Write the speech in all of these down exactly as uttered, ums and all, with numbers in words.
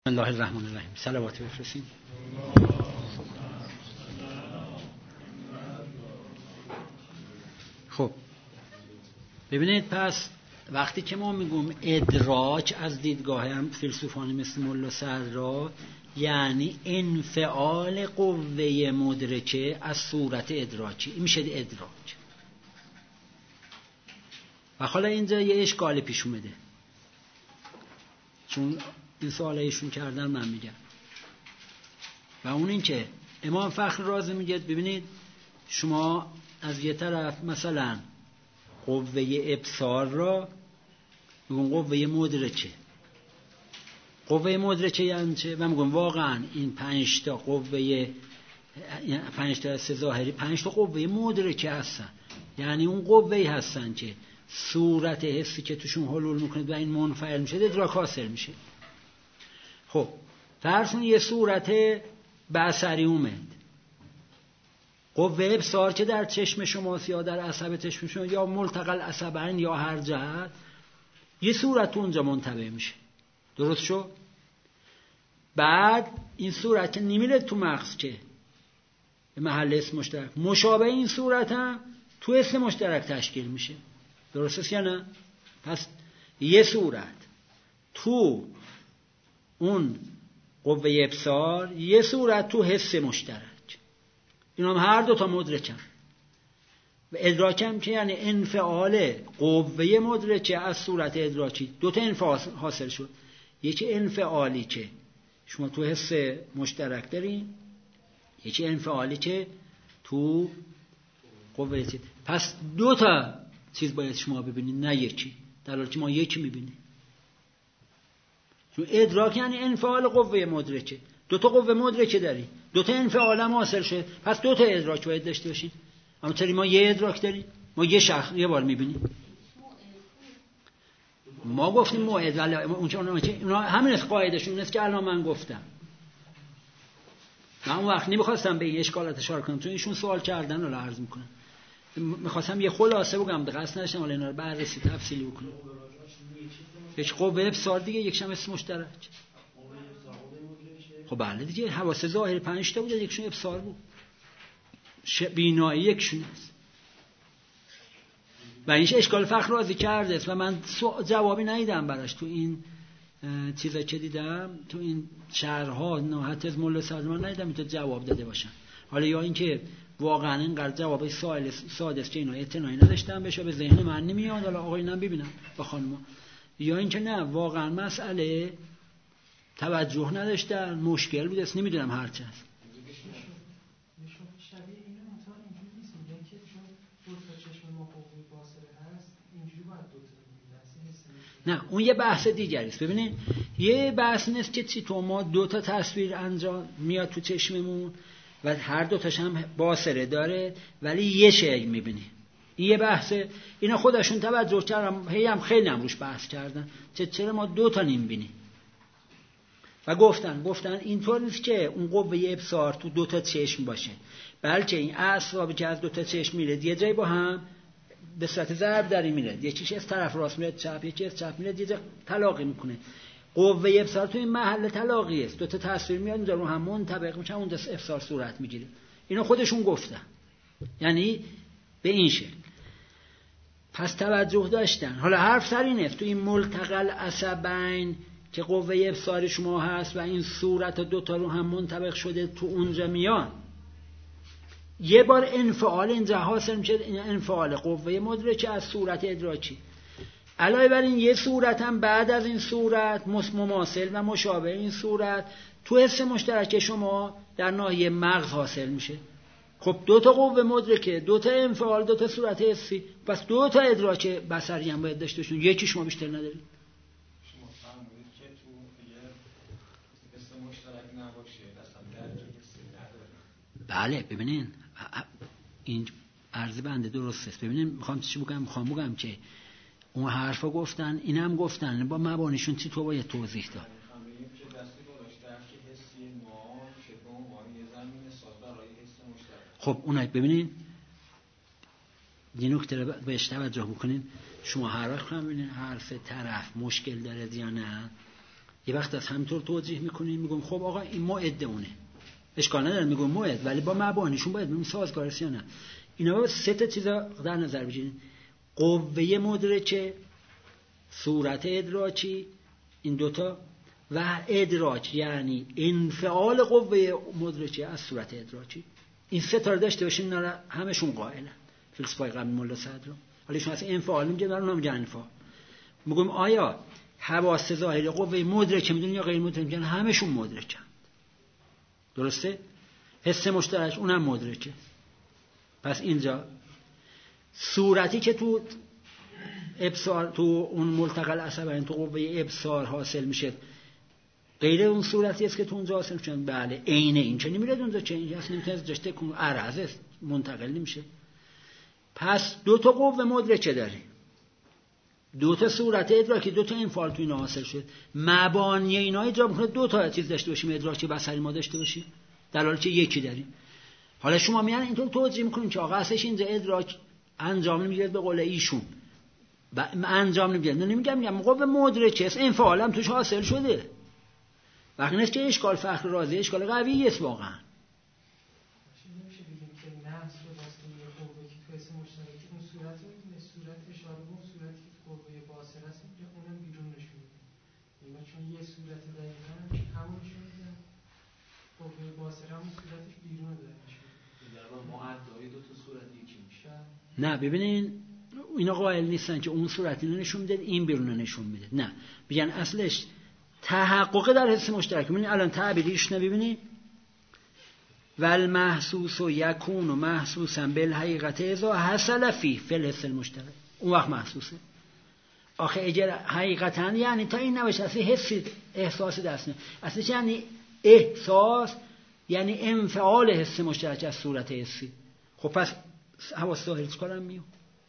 الله الرحمن الرحیم. صلوات بفرستیم. خب ببینید، پس وقتی که ما میگیم ادراک از دیدگاه هم فیلسوفانی مثل ملا صدرا، یعنی انفعال قوه مدرکه از صورت ادراکی، این میشه ادراک. و حالا اینجا یه اشکال پیش اومده، چون این سوال ایشون کردن من میگم، و اون این که امام فخر رازی میگه ببینید شما از یه طرف مثلا قوه ابصار را میگن قوه مدرکه. قوه مدرکه یعنی چه؟ و میگن واقعا این پنج تا قوه، پنج تا حس ظاهری پنج تا قوه مدرکه هستن، یعنی اون قوه‌ای هستن که صورت حسی که توشون حلول میکنه و این منفعل میشه ادراک حاصل میشه. خب فرضون یه صورت بصری اومد، قوه ابصار که در چشم شماست یا در عصب چشم شما یا ملتقى العصبین یا هر جهت، یه صورت اونجا منتبه میشه، درست شد؟ بعد این صورت که نمیره تو مغز که به محل اسم مشترک، مشابه این صورت هم تو اسم مشترک تشکیل میشه، درست است یا نه؟ پس یه صورت تو اون قوه ابصار، یه صورت تو حس مشترک، اینا هم هر دو تا مدرکن. و ادراکم که یعنی انفعال قوه مدرکه از صورت ادراکی. دو تا انفعال حاصل شد، یکی انفعالی که شما تو حس مشترک دارین، یکی انفعالی که تو قوه چیز. پس دو تا چیز باید شما ببینید، نه یکی، در حالی که ما یکی میبینیم. چون ادراک یعنی انفعال قوه مدرکه، دو تا قوه مدرکه داریم، دو تا انفعال هم حاصل شد، پس دو تا ادراک باید داشته باشیم. اما چرا ما یه ادراک داریم؟ ما یه شخص یه بار میبینیم. ما گفتیم موعد، ولی اون که اونا همین است، قاعدهشون است که الان من گفتم. من اون وقت نمیخواستم به این اشکالات اشاره کنم، چون ایشون سوال کردن رو عرض میکنم. میخواستم یه خلاصه بگم، به قصد نداشتم ولی اینا رو بررسی تفصیلی بکنم. یک قوه ابصار دیگه، یک شم اسم مشترک. خب بله دیگه، حواس ظاهری پنج تا بود، یکشون ابصار بود، بینایی یکشون است. و اینش اشکال فخر رازی کرده است و من جوابی ندیدم براش تو این چیزا که دیدم، تو این شرح‌ها نهایت از ملا صدرا ندیدم تا جواب داده باشن. حالا یا اینکه واقعا اینقدر جواب سوال ساده است که اینا اعتنایی نداشتم بشه، به ذهن من نمیاد، حالا آقایونم ببینم با خانم‌ها، یا اینکه نه واقعا مسئله توجه نداشتن، مشکل بود است، نمیدونم هر چه است. نه اون یه بحث دیگری است. ببینید یه بحث نیست که چی تو ما دو تا تصویر انجام میاد تو چشممون و هر دو تاش هم باصره داره ولی یه شی میبینی. این یه بحثه، اینا خودشون توجه کردن، هی هم خیلی هم روش بحث کردن چه چرا ما دو تا نمیبینیم. و گفتن گفتن اینطور نیست که اون قوه ابصار تو دو تا چشم باشه، بلکه این اعصابی که از دو تا چشم میره یه جای با هم به صورت ضرب دری میره، یکیش از طرف راست میره چپ، یکی از چپ میره، یه جا تلاقی میکنه. قوه ابصار تو این محل تلاقی است، دو تا تصویر میاد اونجا رو هم منطبق میشن، اونجا ابصار صورت میگیره. اینو خودشون گفتن، یعنی به این شکل. پس توجه داشتن. حالا حرف سر اینه تو این ملتقى العصبین که قوه ابصار شما هست و این صورت دو تا رو هم منطبق شده تو اونجا میان، یه بار انفعال اینجا حاصل میشه، این انفعال قوه مدرکه از صورت ادراکی. علاوه بر این یه صورت هم بعد از این صورت مماثل و مشابه این صورت تو حس مشترک شما در ناحیه مغز حاصل میشه. خب دو تا قوه مدرکه، دو تا انفعال، دو تا صورت حسی، پس دو تا ادراک بصری هم باید داشته باشین، یکی شما بیشتر ندارید. شما فهمید که تو یه حس مشترک نباشه اصلا درک حسی نداره. بله ببینین این عرض بنده درست است. ببینین میخوام چی بگم، میخوام بگم که اون حرفا گفتن اینم گفتن، با مبانیشون چی تو باید توضیح داد. خب اونایی ببینین یه نکته رو بهش توجه بکنین. شما هر وقت هم ببینین حرف طرف مشکل داره یا نه، یه وقت از همینطور توضیح میکنیم، میگم خب آقا این موعد اونه، اشکال نداره میگم موعد، ولی با مبانیشون باید ببینیم سازگار است یا نه. اینا سه تا چیزا در نظر بگیرید: قوه مدرکه، صورت ادراکی، این دوتا، و ادراک یعنی انفعال قوه مدرکه از صورت ادراکی. این سه تا رو داشته باشین، اینا همشون قائلن فلسفای قبل ملا صدر. حالا ایشون اصلا انفعال میگه، برای اونم انفعال. میگم آیا حواس ظاهری قوه مدرکه میدونن یا غیر مدرکه میدونن؟ همشون مدرکن. درسته؟ حس مشترک اونم مدرکه. پس اینجا صورتی که تو ابصار، تو اون ملتقى العصبین، تو قوه ابصار حاصل میشه، غیر اون صورتی است که تو اونجا حاصل میشه. بله عین این چه نمیره اونجا، چه این اصلا نمیتونه داشته کنه، عرض است، منتقل نمیشه. پس دو تا قوه مدرکه داری، دو تا صورت ادراکی، دو تا انفعال تو اینا حاصل شد. مبانی اینا ایجاب میکنه دو تا چیز داشته باشیم، ادراک بصری ما داشته باشیم، در حالی که یکی داریم. حالا شما میان اینطور توضیح میکنین که آقا اصلش اینجا ادراک انجام نمیگیره به قول ایشون، انجام نمیگیره. نه نمیگم، میگم قوه مدرکه است، انفعال هم توش حاصل شده. وقتی نیست که اشکال فخر رازی اشکال قوی است واقعا. نمیشه بگیم که نفس رو دست یه قوه که تو اسم مشترک اون صورت میدونه، صورت اشاره به اون صورتی که تو قوه باصره است میگه اونم بیرون نشون میده. اینا چون یه صورت دقیقاً همون نشون میده، قوه باصره همون صورتش بیرون داره نشون میده. در واقع معدای دو تا صورت یکی میشه. نه ببینین اینا قائل نیستن که اون صورتی نشون میده این بیرون نشون میده. نه میگن اصلش تحقق در حس مشترک. ببینید الان تعبیرش نبینید، ول محسوس و یکون و محسوسا بالحقیقت اذا حصل فی فی الحس المشترک، اون وقت محسوسه. آخه اگر حقیقتا یعنی تا این نباشه اصلا حسی احساس دست نه، اصلا یعنی احساس یعنی انفعال حس مشترک از صورت حسی. خب پس حواس ظاهری چیکارم میو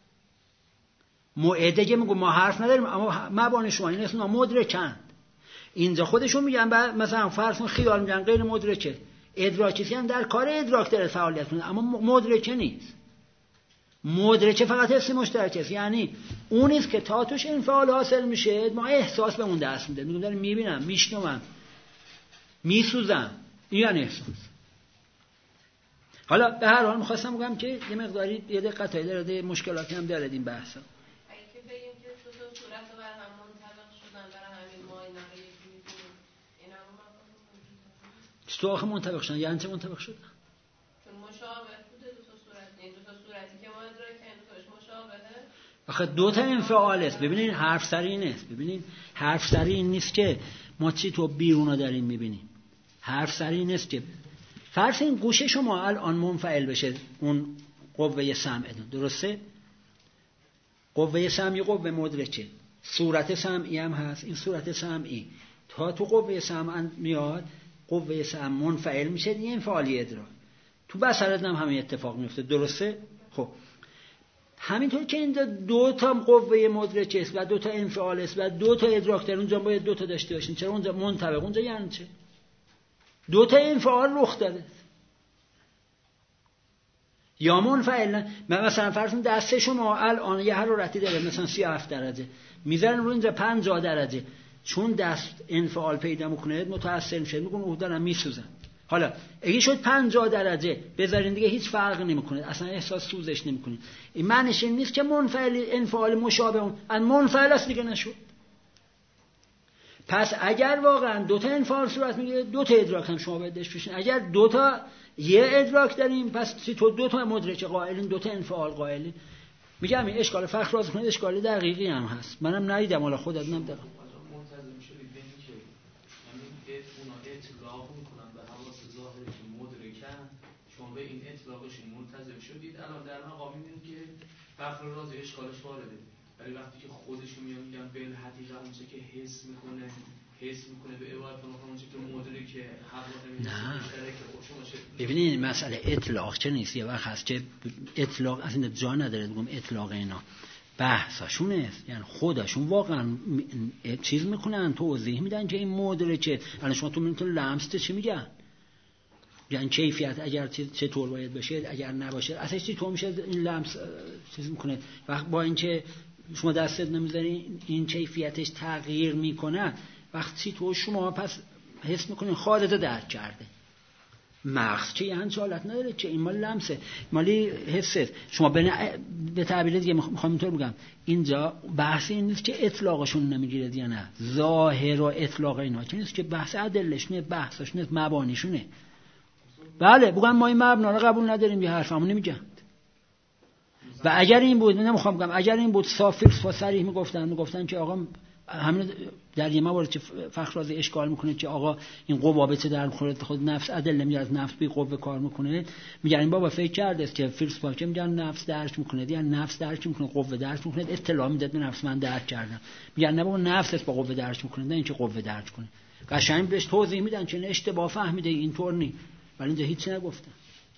موعده که میگم ما حرف نداریم، اما مبانی شما این اسمنا مدرکند. اینجا خودشون میگن مثلا فرض کن خیال میگن غیر مدرکه، ادراکی هم در کار ادراک داره فعالیت کنه، اما مدرکه نیست. مدرکه فقط حس مشترک است، یعنی اون است که تا توش انفعال حاصل میشه ما احساس به اون دست میده، میگم دارم میبینم، میشنوم، میسوزم، این یعنی احساس. حالا به هر حال میخواستم بگم که یه مقداری یه دقیقتایی داره، مشکلاتی هم داره این بحثا. اگه که بگیم که تو دو صورت رو بر هم منطبق شدن، برای همین ما اینا رو یکی می‌کنیم، اینا رو ما تو آخه منطبق شدن یعنی چه منطبق شدن؟ چون مشابه بوده دو تا صورت، این دو تا صورتی که ما ادراک کردیم توش مشابهه. آخه دو تا انفعال است. ببینین حرف سری نیست، ببینین حرف سری این نیست که ما چی تو بیرون رو داریم میبینیم. حرف سری نیست که فرض این گوشه شما الان منفعل بشه اون قوه سمع، درسته؟ قوه سمعی قوه مدرکه، صورت سمعی هم هست. این صورت سمعی تا تو قوه سمع میاد، قوه سمع منفعل میشه، این انفعالی ادراک. تو بصرت هم همین اتفاق میفته، درسته؟ خب همینطور که اینجا دو تا قوه مدرکه است و دو تا انفعال است و دو تا ادراک در اونجا باید دو تا داشته باشین. چرا اونجا منطبق؟ اونجا یعنی چه؟ دو تا انفعال رخ داده یا منفعل. مثلا فرض کن دسته شما الان یه حرارتی داره مثلا سی و هفت درجه، میذارن رو اینجا پنجاه درجه، چون دست انفعال پیدا میکنه متاثر میشه، میگن اوه دارم میسوزن. حالا اگه شد پنجاه درجه بذارین دیگه هیچ فرقی نمیکنه، اصلا احساس سوزش نمیکنین. این معنیش این نیست که منفعل انفعال مشابه اون ان منفعل است دیگه نشد. پس اگر واقعا دو تا انفعال صورت میگیره، دو تا ادراک هم شما باید داشته باشین. اگر دو تا یه ادراک داریم، پس تو دو تا مدرک قائلین، دو تا انفعال قائلین. میگم این اشکال فخر راز کنید، اشکال دقیقی هم هست، منم ندیدم، حالا خودت نمیدونم. منتظم شدید به این که یعنی اونا اطلاق میکنن به حواس ظاهری که مدرکن، شما به این اطلاقشون منتظم شدید. الان در مقام میبینید که فخر راز اشکالش وارده، ولی وقتی که خودشون میان میگن بالحقیقه اونچه که حس میکنه حس میکنه به عبارت اونچه که مدرکه حواس مشترکه. ببینید مسئله اطلاق چه نیست، یه وقت هست که اطلاق از این جا نداره بگم اطلاق اینا بحثشون است، یعنی خودشون واقعا چیز میکنن، توضیح میدن که این مدرکه. الان شما تو میتونید لمس چی میگن، یعنی کیفیت اگر چطور باید باشه، اگر نباشه اصلا چی تو میشه این لمس چیز میکنه. وقت با اینکه شما دستت نمیذاری این کیفیتش تغییر میکنه، وقتی تو شما پس حس میکنین خالد درک کرده، مغز چه یه همچه حالت نداره، چه این مال لمسه، مالی حسه. شما به, به تعبیر دیگه میخوام اینطور بگم، اینجا بحث این نیست که اطلاقشون نمیگیره یا نه، ظاهر و اطلاق اینا چه نیست که بحث عدلشونه، بحثشونه، مبانیشونه. بله بگم ما این مبنا رو قبول نداریم، یه حرفمون نمیگن. و اگر این بود، نمیخوام بگم اگر این بود صافیلس و صریح میگفتن میگفتن که آقا همین در یه موارد که فخررازی اشکال میکنه که آقا این قوابه در خود خود نفس عدل نمیاد، از نفس بی قوه کار میکنه، میگن این بابا فکر کرده است که فیلسوفا که میگن نفس درک میکنه، یا نفس درک میکنه، قوه درک میکنه، اطلاع میده به نفس من درک کردم. میگن نه بابا نفس است با قوه درک میکنه، نه اینکه قوه درک کنه. قشنگ بهش توضیح میدن که اشتباه فهمیده، اینطور نی، ولی اینجا هیچ نگفتن.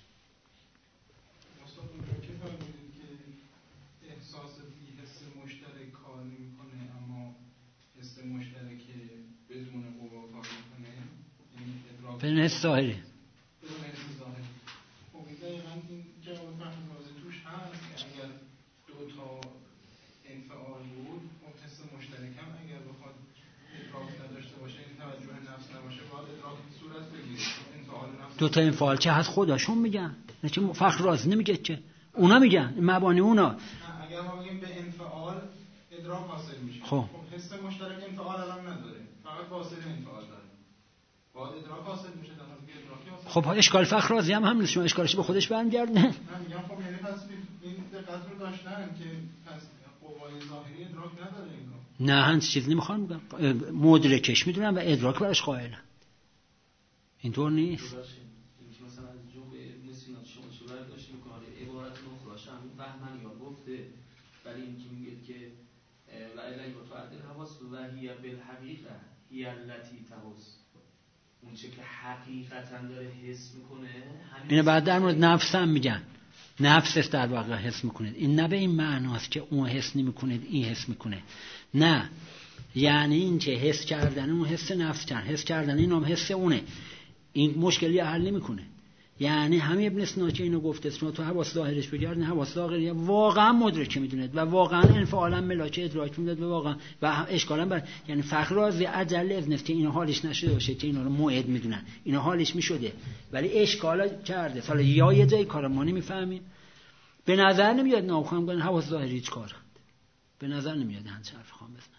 بدون حس ظاهری. بدون حس ظاهری. خب دقیقاً این جواب فخررازی توش هست که اگر دو تا انفعال بود، خب حس مشترک هم اگر بخواد ادراک نداشته باشه، این توجه نفس نباشه، باید ادراک صورت بگیره. انفعال نفس دو تا انفعال چه هست خودشون میگن، نه چه فخررازی نمیگه، چه اونا میگن مبانی اونا. اگر ما بگیم به انفعال ادراک حاصل میشه، خب حس مشترک انفعال الان نداره، فقط واصل انفعال داره. باید ادراک حاصل میشه، در حالی که ادراکی حاصل. خب اشکال فخررازی هم همین، شما اشکالش به خودش برمیگردونه. من میگم خب یعنی پس این دقت رو داشتن که پس قوای ظاهری ادراک نداره این کار. نه هنچ چیز نمیخوام بگم، مدرکش میدونن و ادراک براش قائلن. اینطور نیست. مثلا از جو به ابن سینا شما چه برداشت میکنه، عبارت نخلاش هم بهمن یا گفته، ولی این که میگه که و الی و تعدل حواس و هی بالحقیقه هی التی تحس، اون چه که حقیقتا داره حس میکنه. اینو بعد در مورد نفس هم میگن، نفس است در واقع حس میکنه. این نه به این معناست که اون حس نمیکنه این حس میکنه، نه، یعنی این که حس کردن اون حس نفس کردن، حس کردن این هم حس اونه. این مشکلی حل نمیکنه. یعنی همین ابن سینا که اینو گفته، شما تو حواس ظاهرش بگردین، حواس ظاهری واقعا مدرک میدونید و واقعا انفعالا ملاک ادراک میداد و واقعا و اشکالا بر، یعنی فخررازی عجله از نفت که اینا حالش نشده باشه که اینا رو موعد میدونن، اینا حالش میشده ولی اشکالا کرده. حالا یا یه جای کار ما نمیفهمیم، به نظر نمیاد ناخوام کنن حواس ظاهری هیچ کارند، به نظر نمیاد هنچ حرف خام بزنن.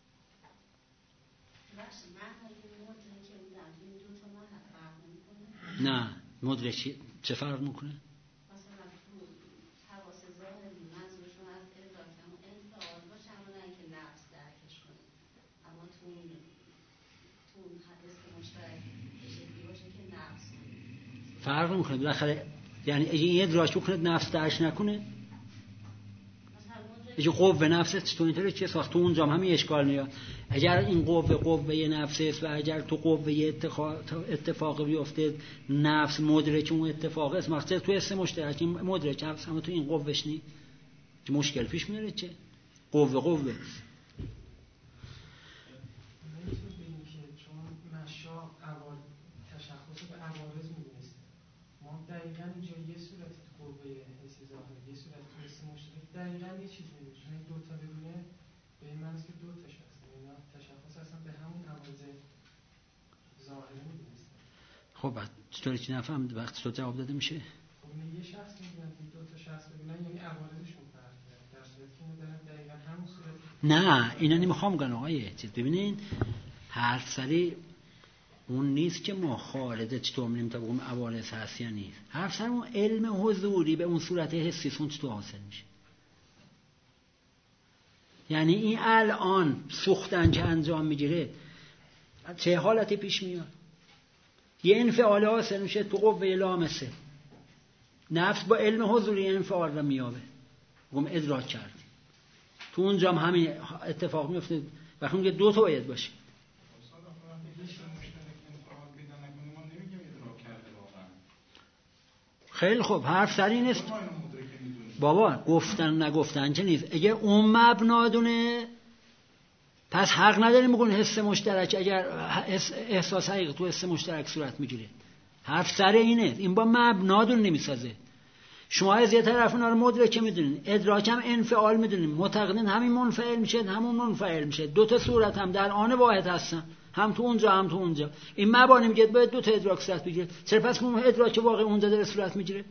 نه مدرکی چه فرق میکنه؟ مثلا تو حواس ظاهری منظورشون از ادراک هم انفعال باشه، اما نه اینکه نفس درکش کنه، اما تو تو حس مشترک شکلی باشه که نفس فرق میکنه بالاخره. یعنی اگه یه ادراک بکنه نفس درک نکنه، اگه قوه نفس تو اینطوری چه ساخت، تو اونجا هم همین اشکال میاد. اگر این قوه قوه نفس است و اگر تو قوه اتفاق بیفته نفس مدرک اون اتفاق است، مقصد تو حس مشترک مدرک هست، اما تو این قوهش نیست، که مشکل پیش میاره. چه قوه قوه دقیقاً اینجا یه صورت قوه حس ظاهری، یه صورت حس مشترک، دقیقاً یه چیز میده. چون این دو تا ببینه به این معنی که دو تاش هست، اینا تشخص اصلا به همون حواس ظاهری میدونست. خب بعد چطوری چی نفهم وقتی تو جواب داده میشه؟ خب یه شخص میگن که دو تا شخص ببینن، یعنی عوارضشون فرق داره، در صورتی که اینا دقیقاً همون صورت. نه اینا نمیخوام بگم آقا یه چیز ببینین، حرف سری اون نیست که ما خالده چطور می‌بینیم تا اون عوارض هست یا نیست. حرف سر اون علم حضوری به اون صورت حسی اون چطور حاصل میشه. یعنی این الان سوختن که انجام میگیره چه حالتی پیش میاد؟ یه انفعال حاصل میشه تو قوه لامسه، نفس با علم حضوری انفعال رو میابه، گم ادراک کرد. تو اونجا هم همین اتفاق میفته. وقتی میگه دو تا باید باشه. خیلی خوب، حرف سر این است بابا، گفتن نگفتن چه نیست. اگه اون مبنا دونه پس حق نداریم بگون حس مشترک، اگر احساس حقیقی تو حس مشترک صورت میگیره. حرف سر اینه، این با مبنا دونه نمیسازه. شما از یه طرف اونا رو مدرک میدونین، ادراک هم انفعال میدونین، معتقدین همین منفعل میشه همون منفعل میشه، دو تا صورت هم در آن واحد هستن. هم تو اونجا هم تو اونجا. این مبانی میگه باید دو تا ادراک صورت بگیره. چرا پس اون ادراک واقع اونجا داره صورت میگیره؟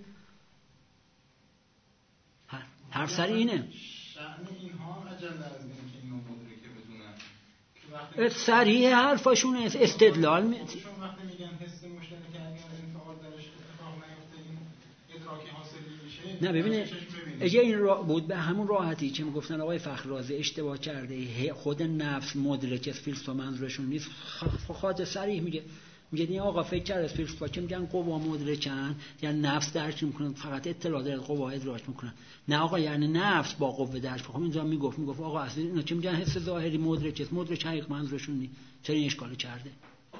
حرف سر اینه. شأن اینها عجله از اینکه اینو مدرکه بدونن. صریح حرفاشونه استدلال می... چون وقتی میگن حس مشترک اگر انفعال درش اتفاق نیفته این ادراکی حاصل میشه. نه ببینه اگه این را بود به همون راحتی که میگفتن آقای فخررازی اشتباه کرده، خود نفس مدرک است، فیلسوفا منظورشون نیست، خاطر صریح میگه میگه این آقا فکر کرد از فیلسوفا که میگن قوا مدرکن یعنی نفس درک میکنن، فقط اطلاع داره قوا ادراک میکنن. نه آقا یعنی نفس با قوه درک میکنه. اینجا میگفت میگفت آقا اصلا اینا چه میگن حس ظاهری مدرک است، مدرک حقیق منظورشون نیست. چرا این اشکال کرده؟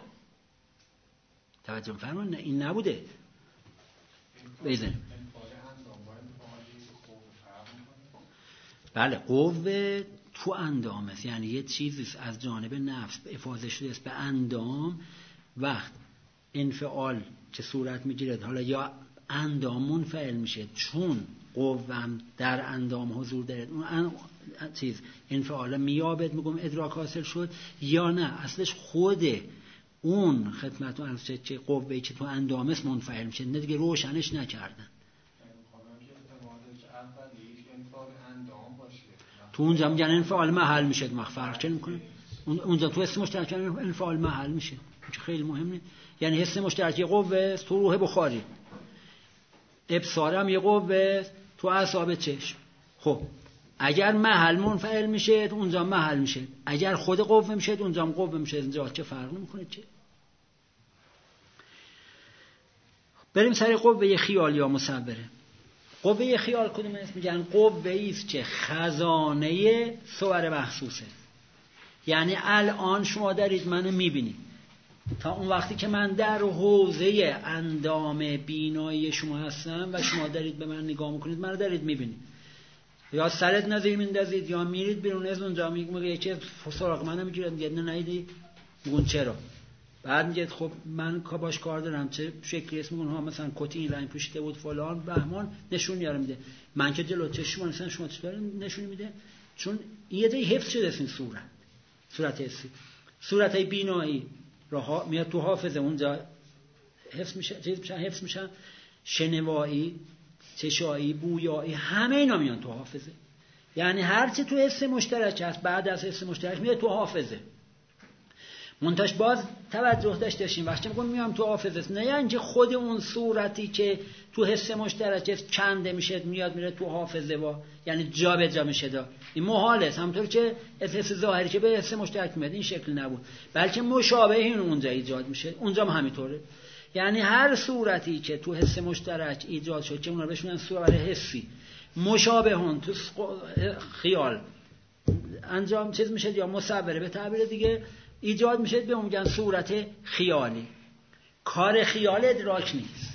توجه فرمون. نه این نبوده. بزنیم. بله قوه تو اندام است، یعنی یه چیزی از جانب نفس افاضه شده است به اندام. وقت انفعال که صورت میگیره حالا یا اندام منفعل میشه چون قوام در اندام حضور داره، اون چیز انفعال میابد میگم ادراک حاصل شد، یا نه اصلش خود اون خدمتون از چه قوه‌ای که تو اندام است منفعل میشه، نه دیگه روشنش نکردن. تو اونجا میگن انفعال محل میشه، ما فرق چه میکنه؟ اونجا تو حس مشترک انفعال محل میشه، که خیلی مهمه. یعنی حس مشترک یه قوه است تو روح بخاری، ابصار هم یه قوه است تو اعصاب چشم. خب اگر محل منفعل میشه اونجا محل میشه، اگر خود قوه میشه اونجا هم قوه میشه. اینجا چه فرق نمیکنه چه؟ بریم سر قوه خیال یا مصوره. قوه خیال کدوم است؟ میگن قوه ای است که خزانه صور محسوسه. یعنی الان شما دارید منو میبینید، تا اون وقتی که من در حوزه اندام بینایی شما هستم و شما دارید به من نگاه میکنید، منو دارید میبینید. یا سرت نظیر میندازید یا میرید بیرون از اونجا میگه چه سراغ منو میگیرید، میگه نه نیدی، میگن چرا؟ بعد میگه خب من باش کار دارم، چه شکلی است؟ میگن ها مثلا کتی این رنگ پوشیده بود فلان بهمان، نشون میاره میده. من که جلو چشم مثلا شما چطور نشون میده؟ چون این یه دی حفظ شده است این صورت، صورت حسی، صورت بینایی راه میاد تو حافظه، اونجا حفظ میشه، چیز میشن حفظ میشن. شنوایی، چشایی، بویایی، همه اینا میان تو حافظه. یعنی هر چی تو حس مشترک هست بعد از حس مشترک میاد تو حافظه. منتش باز توجه داشته باشیم وقتی میگم میام تو حافظه، نه یعنی که خود اون صورتی که تو حس مشترک است کنده میشه میاد میره تو حافظه و یعنی جا به جا میشه. دا این محاله، همونطور که حس ظاهری که به حس مشترک میاد این شکل نبود، بلکه مشابه این اونجا ایجاد میشه، اونجا هم همینطوره. یعنی هر صورتی که تو حس مشترک ایجاد شد که اونا بهش میگن صور حسی، مشابه اون تو خیال انجام چیز میشه یا مصوره به تعبیر دیگه ایجاد میشه، به اون میگن صورت خیالی. کار خیال ادراک نیست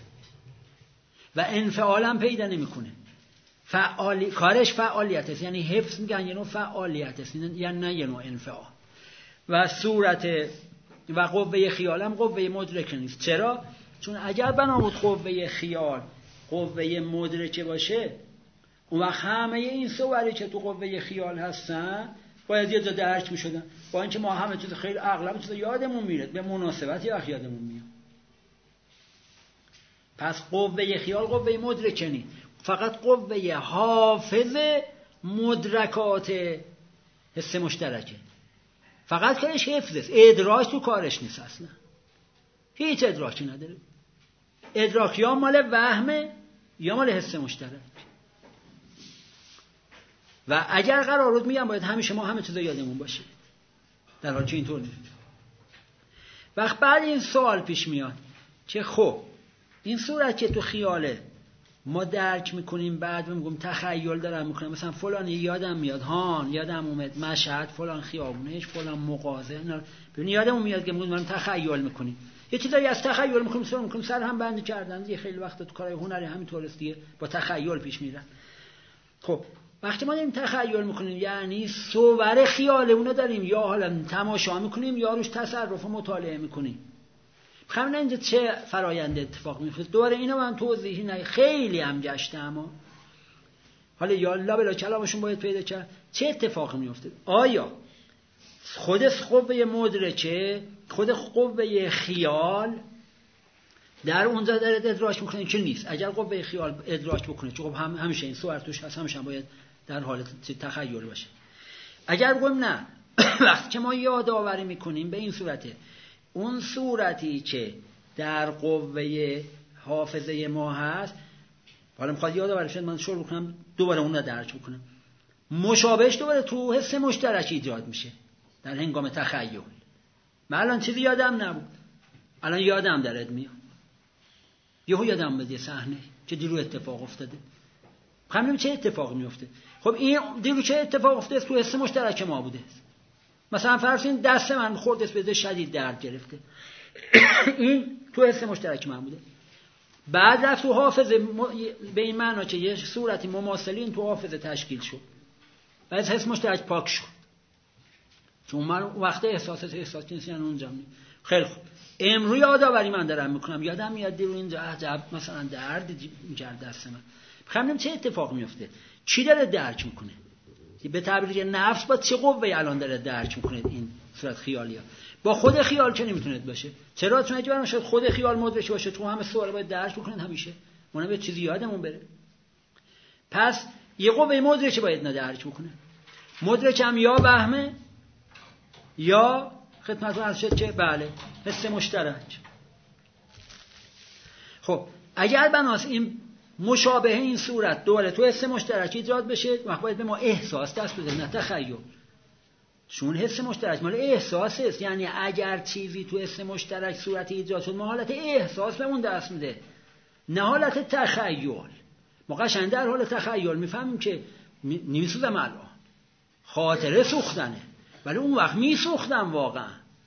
و انفعال هم پیدا نمیکنه. فعالی کارش فعالیت است، یعنی حفظ میگن یه نوع فعالیت است، یعنی نه یه نوع انفعال. و صورت و قوه خیال هم قوه مدرک نیست. چرا؟ چون اگر بنا بود قوه خیال قوه مدرکه باشه، اون وقت همه این صوری که تو قوه خیال هستن باید یه جا درک میشدن، با اینکه ما همه چیز خیلی اغلب چیز یادمون میره، به مناسبت یه وقت یادمون میاد. پس قوه خیال قوه مدرکه نیست، فقط قوه حافظ مدرکات حس مشترکه. فقط کارش حفظ است، ادراک تو کارش نیست اصلا، هیچ ادراکی نداره. ادراک یا مال وهمه یا مال حس مشترک. و اگر قرار بود میگم باید همیشه ما همه چیزا یادمون باشه، در حالی که اینطور نیست. وقت بعد این سوال پیش میاد که خب این صورت که تو خیاله ما درک میکنیم، بعد میگم تخیل دارم میکنم، مثلا فلان یادم میاد، هان یادم اومد مشهد، فلان خیابونش، فلان مغازه، ببین یادمون میاد که من تخیل میکنیم. یه چیزایی از تخیل میکنیم سر میکنیم سر هم بندی کردن دیگه. خیلی وقت تو کارهای هنری همینطور است دیگه، با تخیل پیش میرن. خب وقتی ما داریم تخیل میکنیم یعنی صور خیالمون داریم یا حالا تماشا میکنیم یا روش تصرف و مطالعه میکنیم. خب اینجا چه فرآیند اتفاق میفته؟ دوباره اینو من توضیحی نه، خیلی هم گشته، اما حالا یا الله بلا کلامشون باید پیدا کرد. چه اتفاقی میفته؟ آیا خود قوه مدرکه خود قوه خیال در اونجا داره ادراک میکنه که نیست. اگر قوه خیال ادراک بکنه، چون خب هم همیشه این صورت توش هست، همیشه هم باید در حالت تخیل باشه. اگر بگم نه، وقتی که ما یادآوری میکنیم به این صورته، اون صورتی که در قوه حافظه ما هست، حالا میخواد یادآوری شد، من شروع بکنم دوباره اون رو درک بکنم، مشابهش دوباره تو حس مشترک ایجاد میشه در هنگام تخیل. من الان چیزی یادم نبود، الان یادم دارد میاد، یهو یادم بده صحنه که دیرو اتفاق افتاده. خب چه اتفاقی میفته؟ خب این دیرو چه اتفاق افتاده تو حس مشترک ما بوده. مثلا فرض کنید دست من خورد به شدید درد گرفته، این تو حس مشترک من بوده. بعد رفت تو حافظه به این معنا که یه صورتی مماثلین تو حافظه تشکیل شد و از حس مشترک پاک شد، چون من وقت احساس احساس نیست یعنی اونجا می. خیلی خوب، امروز یادآوری من دارم میکنم، یادم میاد دیرو اینجا عجب مثلا درد می‌کرد دست من. ببینم چه اتفاق میفته، چی داره درک میکنه، به تعبیر نفس با چه قوه‌ای الان داره درک میکنه این صورت خیالیه. با خود خیال چه نمیتونه باشه؟ چرا؟ چون اگه شاید خود خیال مدرک باشه تو همه سوال باید درک بکنن همیشه، ما به چیزی یادمون بره. پس یه قوه مدرک باید ندرک بکنه. مدرک هم یا وهمه یا خدمتتون عرض شد که بله حس مشترک. خب اگر بناس این مشابه این صورت دوباره تو حس مشترک ایجاد بشه، وقت باید به ما احساس دست بده نه تخیل، چون حس مشترک مال احساس است. یعنی اگر چیزی تو حس مشترک صورتی ایجاد شد، ما حالت احساس به اون دست میده نه حالت تخیل. ما قشنگ در حال تخیل میفهمیم که نمیسوزم الان، خاطره سوختنه، ولی اون وقت میسوختم واقعا.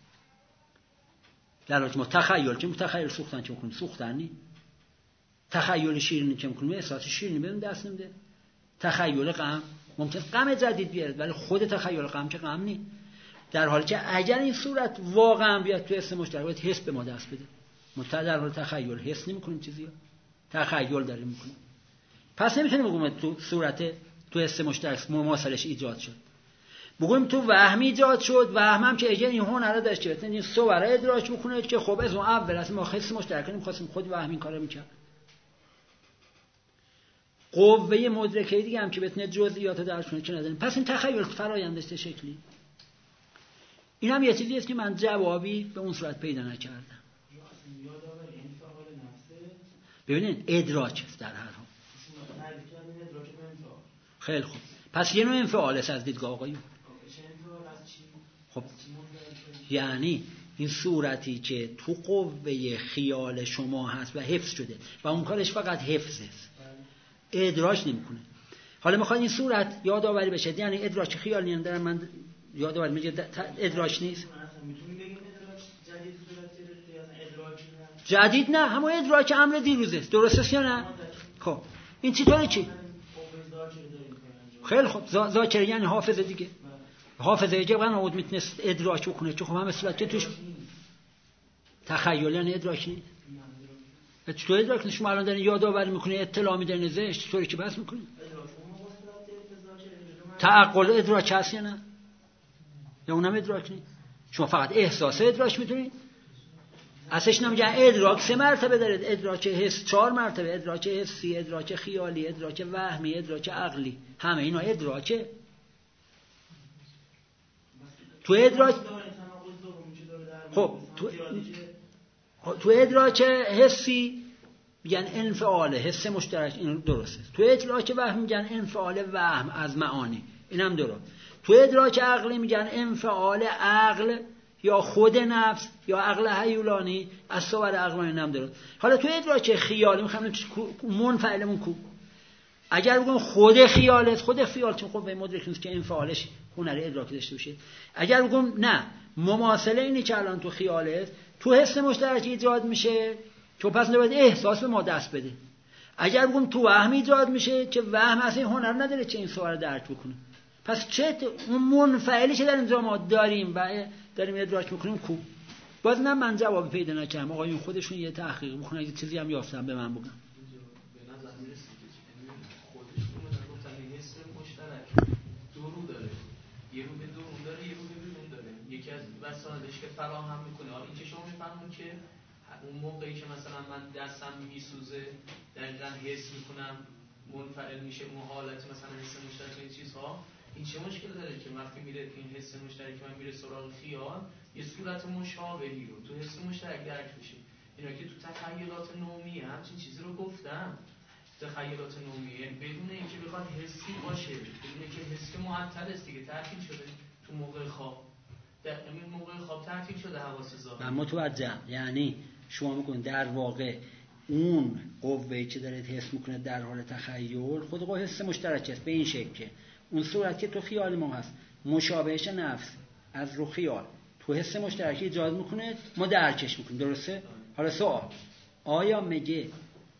در حالی که ما تخیل که تخیل سوختن چه میکنیم؟ سوختن نی. تخیل شیرینی که میکنیم احساس شیرینی بدون دست نمیده. تخیل غم ممکن غم جدید بیارد، ولی خود تخیل غم که غم نی. در حالی که اگر این صورت واقعا بیاد تو حس مشترک، باید حس به ما دست بده. ما در حال تخیل حس نمیکنیم، چیزی تخیل داریم میکنیم. پس نمیتونیم بگیم تو صورت تو حس مشترک مماثلش ایجاد شد. بگیم تو وهم ایجاد شد، وهم هم که اگر این هنر داشت که بتونید صور ادراک بکنید که خب از اون اول از ما حس مشترک نمیخواستیم خود وهم این کارو میکرد. قوه مدرکه دیگه هم که بتونه جزئیات درک کنه که نداریم. پس این تخیل فرآیندش چه شکلی؟ این هم یه چیزی است که من جوابی به اون صورت پیدا نکردم. ببینید ادراک در هر حال. خیلی خوب، پس یه نوع انفعال است از دیدگاه آقایون. خب یعنی این صورتی که تو قوه خیال شما هست و حفظ شده و اون کارش فقط حفظ است، ادراک نمیکنه. حالا میخواد این صورت یادآوری بشه، یعنی ادراک خیالی هم دارم من یادآوری میگه ادراک نیست. جدید نه، همون ادراک امر دیروزه، درسته یا نه؟ خب این چطوره چی؟ خیلی خوب، ذاکره یعنی حافظه دیگه. حافظه که قرن بود میتونست ادراک بکنه، چون خب همه صورت که توش تخیل یعنی ادراک نیست. چطور ادراک نیست؟ شما الان دارین یادآوری میکنه، اطلاع میدن ازش، چطوری که بس میکنه؟ تعقل ادراک هست یا نه؟ یا اونم ادراک نیست؟ شما فقط احساس ادراک میتونید؟ اصلش نمیگن ادراک سه مرتبه داره، ادراک حس چهار مرتبه، ادراک حسی، ادراک خیالی، ادراک وهمی، ادراک عقلی، همه اینا ادراکه. تو ادراک خب تو تو ادراک حسی میگن انفعال حس مشترک، این درسته. تو ادراک وهم میگن انفعال وهم از معانی، اینم درست. تو ادراک عقلی میگن انفعال عقل یا خود نفس یا عقل هیولانی از صور عقلانی، اینم درست. حالا تو ادراک خیالی میخوام منفعلمون کو. اگر بگم خود خیال است، خود خیال چون خود به مدرک نیست که انفعالش هنر ادراکی داشته باشه. اگر بگم نه، مماثله اینی که الان تو خیال است، تو حس مشترک ایجاد میشه که پس نباید احساس به ما دست بده. اگر بگم تو وهم ایجاد میشه که وهم اصلا هنر نداره چه این صور درک بکنه. پس چه اون منفعلی که در اینجا ما داریم و داریم ادراک میکنیم کو؟ باز نه من جواب پیدا نکردم. آقایون خودشون یه تحقیق بکنن، اگه چیزی هم یافتن به من بگن. یه رو به درون داره، یه رو به بیرون داره. یکی از وسایلش که فراهم میکنه. حالا اینکه شما میفهمون که اون موقعی که مثلا من دستم میسوزه دقیقاً حس میکنم منفعل میشه اون حالت مثلا حس مشترک این چیزها، این چه مشکل داره که وقتی میره این حس مشترک من میره سراغ خیال یه صورت مشابهی رو تو حس مشترک درک میشه. اینا که تو تخیلات نومی همچین چیزی رو گفتم، تخیلات نومی یعنی بدون اینکه بخواد حسی باشه، بدون اینکه حسی معطل است دیگه تعطیل شده تو موقع خواب، در این موقع خواب تعطیل شده حواس ظاهری. من متوجهم. یعنی شما میگین در واقع اون قوه‌ای که داره حس میکنه در حال تخیل خود قوه حس مشترک است به این شکل که اون صورت که تو خیال ما هست مشابهش نفس از رو خیال تو حس مشترک ایجاد میکنه، ما درکش میکنیم. درسته؟ حالا سوال، آیا میگه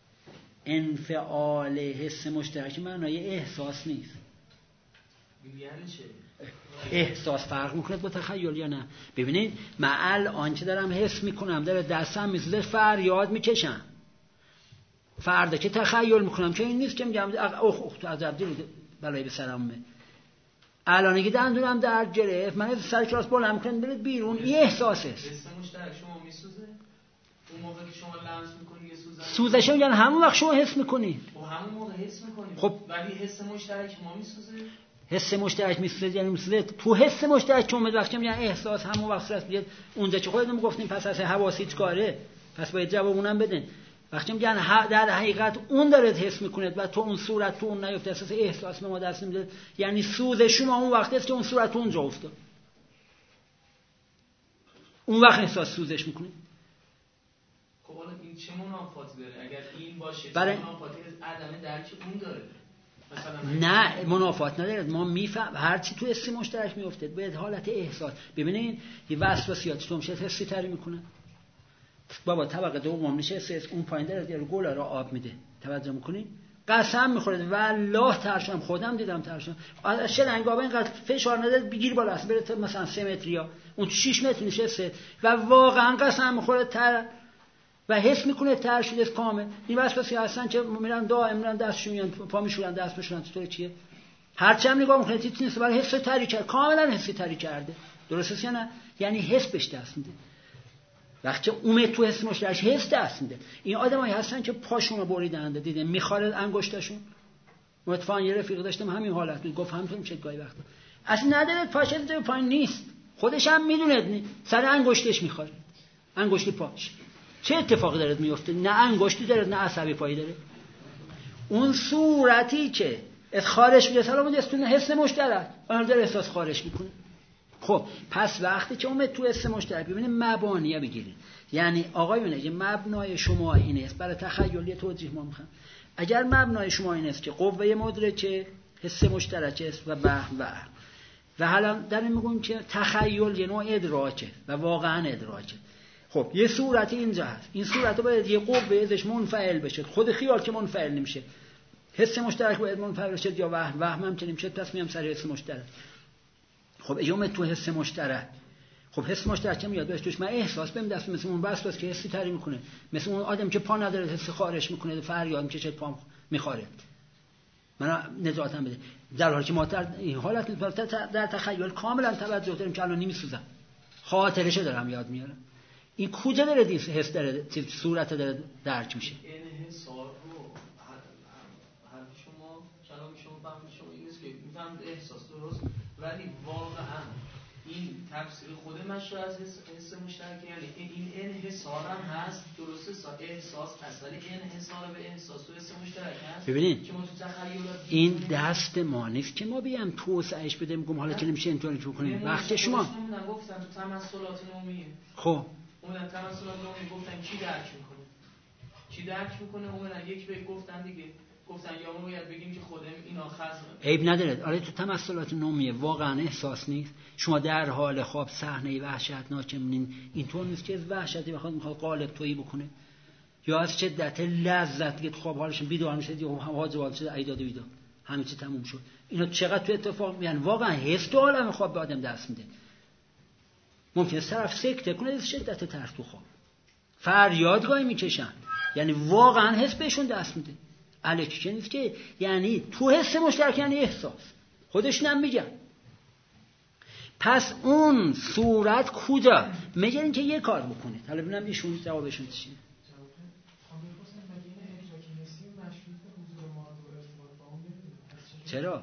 انفعال حس مشترک معنای احساس نیست؟ یعنی چه؟ احساس فرق میکنه با تخیل یا نه؟ ببینید من الان که دارم حس میکنم داره دستم میسوزه فریاد میکشم، فردا که تخیل میکنم که این نیست که میگم اوه اوه تو عذاب دیدی بلایی به سرم. الان که دندونم درد گرفت من سر کلاس بلند میکنم برید بیرون، این احساسه. حس مشترک شما میسوزه اون موقع که شما لمس میکنی یه سوزن سوزش میگن همون وقت شما حس میکنی، خب همون موقع حس میکنی. خب ولی حس مشترک ما میسوزه، حس مشترک میسوزه یعنی میسوزه تو حس مشترک چون وقتی میگن احساس همون وقت صورت میگه اونجا که خودتون گفتین پس از حواسی کاره، پس باید جوابونم بدین. وقتی میگن در حقیقت اون داره حس میکنه و تو اون صورت تو اون نیفته، اساس احساس ما دست نمیده، یعنی سوزش شما اون وقت است که اون صورت تو اونجا افتاد، اون وقت احساس سوزش میکنه. خب حالا این چه منافاتی داره؟ اگر این باشه برای... چه منافاتی از عدم درک اون داره؟ نه منافات نداره. ما میفهم هر چی تو حسی مشترک میفته به حالت احساس. ببینید یه وسواسیات تو میشه حسی تری میکنه. بابا طبقه دوم میشه اون پایین داره دیگه گل رو آب میده، توجه میکنین؟ قسم میخورید والله ترشم، خودم دیدم ترشم از شلنگابه اینقدر فشار نده بگیر بالا است بره مثلا سه متریا اون شش متر نشسته و واقعا قسم میخوره تر و حس میکنه تر شده کامل. این وسواسی هستن که میرن دائم میرن دستشون میان پا میشورن دست میشورن تو چیه هر چم نگاه میکنه چیزی نیست ولی حس تری کرد، کاملا حس تری کرده. درسته یا نه؟ یعنی حس بهش دست میده. وقتی اومد تو حس مشترک حس دست میده. این آدمایی هستن که پاشونو بریدند دیدن میخوره انگشتشون. متفاهم یه رفیق داشتم همین حالت بود، گفت همونطور میشه گاهی وقتا اصلا نداره پاشه تو پایین نیست، خودش هم میدونه سر انگشتش میخوره، انگشت پاش. چه اتفاقی داره میفته؟ نه انگشتی داره نه عصبی پایی داره. اون صورتی که از خارج میاد سلام دستون حس مشترک اون داره احساس خارج میکنه. خب پس وقتی که اومد تو حس مشترک ببینید مبانیه بگیرید، یعنی آقایون اگه مبنای شما این است برای تخیلی توضیح ما میخوام، اگر مبنای شما این است که قوه مدرکه حس مشترک است و وهم و عقل و حالا در این میگم که تخیل یه نوع ادراکه و واقعا ادراکه. خب یه صورت اینجا هست، این صورت باید یه قوه ازش منفعل بشه، خود خیال که منفعل نمیشه حس مشترک باید منفعل بشه یا وهم وهم هم که نمیشه پس میام سر حس مشترک. خب ایومه تو حس مشترک، خب حس مشترک میاد بهش توش من احساس بهم دست مثل اون وسواس که حسی تری میکنه، مثل اون آدم که پا نداره حس خارج میکنه فریاد میکشه پا میخوره من نجاتم بده، در حالی که ما در این حالت در تخیل کاملا توجه داریم که الان نمیسوزم خاطرشو دارم یاد میارم. این کجا داره دیس حس داره صورت داره درک میشه؟ انحصار رو هر شما کلام شما فهم شما این است که میفهمید احساس درست، ولی واقعا این تفسیر خود مشروع از حس, حس مشترک یعنی این انحصار هم هست درسته، احساس هست ولی انحصار به احساس و حس مشترک هست. ببینید این دست ما نیست که ما بیام توسعهش بدیم گم حالا که نمیشه اینطوری بکنیم. وقتی شما گفتن تو تمثلات نومیه، خب اونم تمثلات نومی گفتن کی درک میکنه کی درک میکنه اونم یک به گفتن دیگه گفتن یا ما باید بگیم که خودم اینا خصمه عیب نداره. آره تو تمثلات نومیه واقعا احساس نیست. شما در حال خواب صحنه وحشتناک میبینین، اینطور نیست که از وحشتی بخواد میخواد قالب تویی بکنه یا از شدت لذت که خواب حالش بیدار میشه یا حاجوال شده ایداد بیدار همه چی تموم شد. اینا چقدر تو اتفاق میان واقعا حس تو عالم خواب به آدم دست میده. ممکنه طرف سکته کنه از شدت ترس تو خواب فریادگاهی میکشن، یعنی واقعا حس بهشون دست میده. الکی که نیست که یعنی تو حس مشترک یعنی احساس خودشون هم میگن. پس اون صورت کجا؟ میگه این که یه کار بکنید. حالا ببینم ایشون جوابشون چیه. چرا؟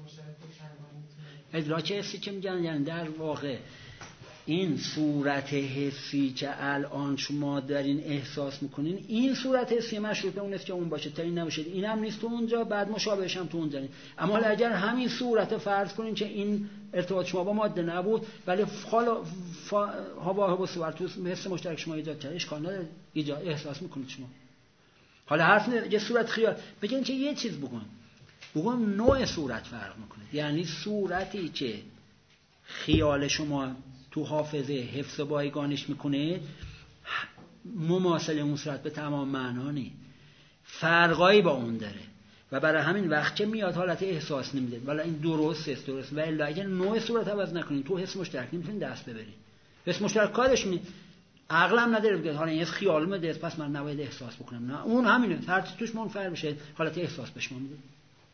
ادراک حسی که میگن یعنی در واقع این صورت حسی که الان شما دارین احساس میکنین، این صورت حسی مشروط به اون است که اون باشه تا این نباشه. این هم نیست تو اونجا، بعد مشابهش هم تو اونجا نیست. اما اگر همین صورت فرض کنین که این ارتباط شما با ماده نبود ولی حالا هوا هوا صورت تو حس مشترک شما ایجاد کرد، اشکال نداره، ایجاد احساس میکنید شما. حالا حرف نه یه صورت خیال بگین که یه چیز بگم بگم نوع صورت فرق میکنه. یعنی صورتی که خیال شما تو حافظه حفظ بایگانش میکنه مماثل اون صورت به تمام معنا نی، فرقایی با اون داره و برای همین وقت که میاد حالت احساس نمیده. ولی این درست است درست و الا اگه نوع صورت عوض نکنین تو حس مشترک نمیتونین دست ببرین. حس مشترک کارش می عقلم نداره بگه حالا این خیال میده پس من نباید احساس بکنم. نه اون همینه، هر چی توش منفعل بشه حالت احساس به شما میده.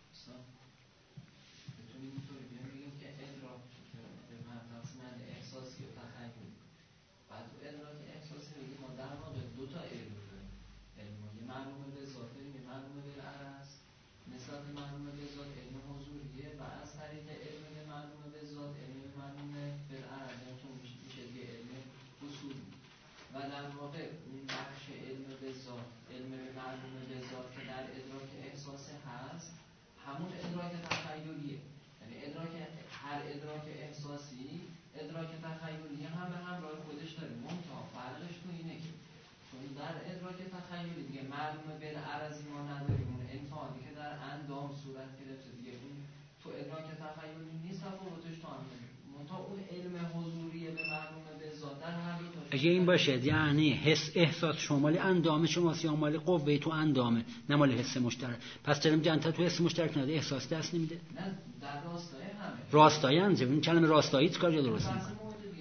همون ادراک تخیلیه، یعنی ادراک هر ادراک احساسی ادراک تخیلی هم به همراه خودش داره. منتها فرقش تو اینه که چون در ادراک تخیلی دیگه معلومه بالعرضی ما نداریم، اون انفعالی که در اندام صورت گرفته دیگه اون تو ادراک تخیلی نیست، تفاوتش تو هم منتها اون علم حضوریه به معلومه به ذات در هر دو. اگه این باشه یعنی حس احساس شمالی اندام شماست یا مال قوه تو اندامه نه مال حس مشترک. پس چرا جنتا تو حس مشترک نداره احساس دست نمیده؟ نه در راستای همه راستایی هم این کلمه راستایی چیکار جا درست میکنه؟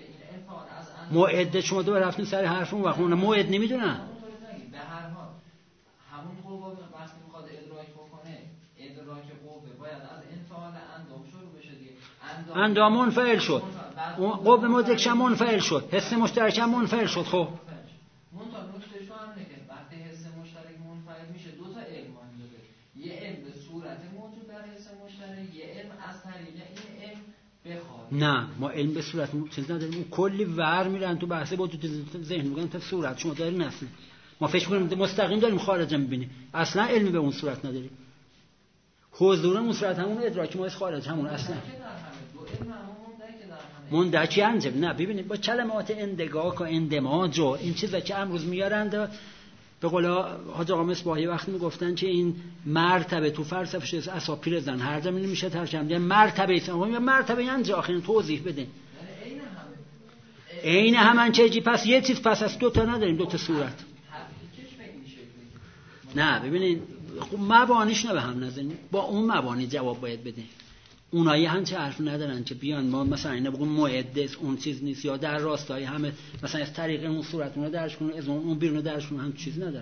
موعد شما دو رفتین سر حرف اون وقت اون موعد نمیدونن. به هر حال همون قوه وقتی میخواد ادراک بکنه ادراک قوه باید از انفعال اندام شروع بشه دیگه. اندام, اندام منفعل شد، اون قوه مدرکش هم منفعل شد، حس مشترک هم منفعل شد. خب منتها نکته شو هم اینه که وقتی حس مشترک منفعل میشه دو تا علم داره، یه علم به صورت موجود در حس مشترک، یه علم از طریق این علم بخواد. نه ما علم به صورت چیز نداریم، اون کلی ور میرن تو بحث با تو ذهن میگن تا صورت شما دارین اصلا ما فکر می‌کنیم مستقیم داریم خارج می‌بینیم، اصلا علمی به اون صورت نداریم. حضور اون صورت همون ادراک ما از خارج همون اصلا مندکی انجب. نه ببینید با کلمات اندگاک و اندماج و این چیزا که امروز میارند به قول حاج آقا مصباحی وقتی میگفتن که این مرتبه تو فلسفه اساپیر زن هر جا نمیشه ترجمه مرتبه است، اما مرتبه انجا آخرین توضیح بده. عین همان چه جی پس یه چیز پس از دو تا نداریم، دو تا صورت. نه ببینید خب مبانیش نه به هم نزنید، با اون مبانی جواب باید بده. اونایی هم چه حرف ندارن که بیان ما مثلا اینا بگون موعدس اون چیز نیست یا در راستای همه مثلا از طریق اون صورت اون رو درش کنن از اون بیرون درش کنن هم چیز ندارن.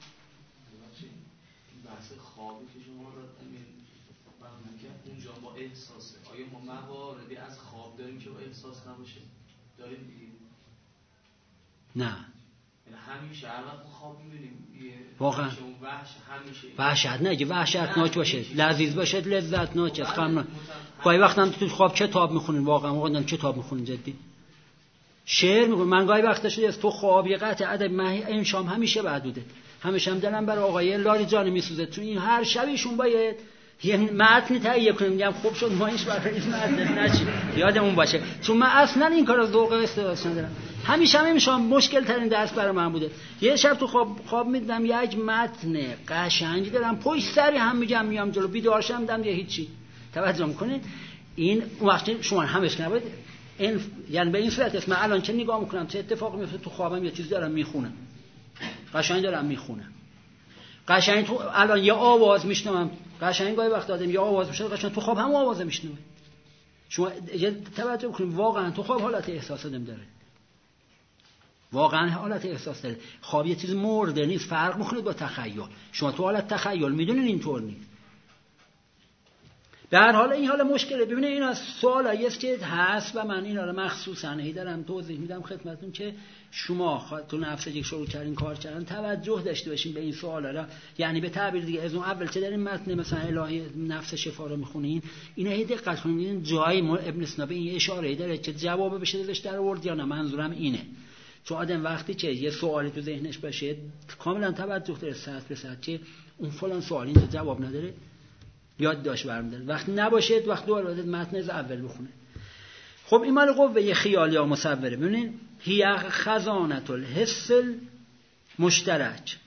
بحث خوابی که شما رو فهمیدید که اونجا با احساسه، آیا ما مواردی از خواب داریم که با احساس نباشه؟ داریم دیگه؟ نه همیشه هر وقت خواب می‌بینیم واقعا وحش وحشت نه اگه وحشتناک باشه لذیذ باشه لذتناک است غمناک. گاهی وقتا هم تو خواب کتاب میخونین، واقعا واقعا کتاب میخونین جدی شعر میگم. من گاهی وقتا شده از تو خواب یه قطعه ادب من این شام همیشه بعد بوده، همیشه هم دلم برای آقای لاری جان میسوزه چون این هر شبیشون باید یه متن تهیه کنیم. میگم خوب شد ما اینش برای این متن نچی یادمون باشه، چون من اصلا این کارو ذوق استفاده ندارم. همیشه هم میشم مشکل ترین درس برای من بوده. یه شب تو خواب خواب میدم یک متن قشنگی دارم پشت سری هم میگم میام جلو بیدار شدم دم یه هیچی. توجه میکنید این وقتی شما همش نباید این یعنی به این صورت است. من الان چه نگاه میکنم چه اتفاقی میفته تو خوابم یه چیز دارم میخونم قشنگ دارم میخونم قشنگ تو الان یه آواز میشنوم قشنگ گاهی وقت دادم یه آواز میشه قشنگ تو خواب هم آواز میشنوم. شما یه توجه بکنید واقعا تو خواب حالت احساس آدم داره، واقعا حالت احساس داره. خواب یه چیز مرده نیست، فرق میکنه با تخیل. شما تو حالت تخیل میدونین اینطور نیست. به هر حال این حال مشکله. ببینید این از سوالایی است که هست و من اینا رو مخصوصا هی دارم توضیح میدم خدمتتون که شما تو نفس یک شروع کردین کار کردن توجه داشته باشین به این سوالا. یعنی به تعبیر دیگه از اون اول چه دارین متن مثلا الهی نفس شفا رو میخونین، اینا هی دقت کنین جای ابن سینا به این اشاره داره که جواب بشه دلش در آورد یا نه. منظورم اینه چون آدم وقتی که یه سوالی تو ذهنش باشه کاملا توجه داره ساعت به ساعت که اون فلان سوال اینجا جواب نداره یاد داشت برمی‌داره. وقتی نباشه وقت دوباره باید متن از اول بخونه. خب این مال قوه خیال یا مصوره. ببینید هی خزانه الحس المشترک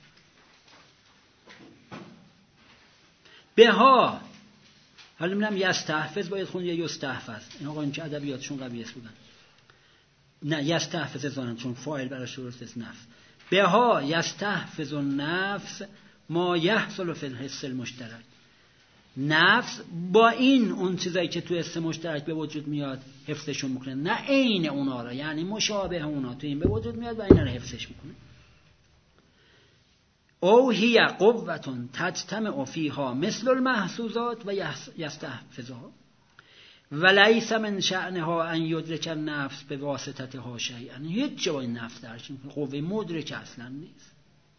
بها، حالا میگم یستحفظ باید خوند یا یستحفظ. این آقا این که ادبیاتشون قوی است بودن. نه یستحفظ زانن چون فاعل براش درست است نفس. بها یستحفظ النفس ما یحصل فی الحس المشترک. نفس با این اون چیزایی که تو حس مشترک به وجود میاد حفظشون میکنه، نه عین اونا را، یعنی مشابه اونا تو این به وجود میاد و اینا رو حفظش میکنه. او هی قوتون تجتمع فیها مثل المحسوسات و یستحفظها ولیس من شأنها ان یدرک النفس به واسطتها شیئا. هیچ جای نفس درش قوه مدرک اصلا نیست.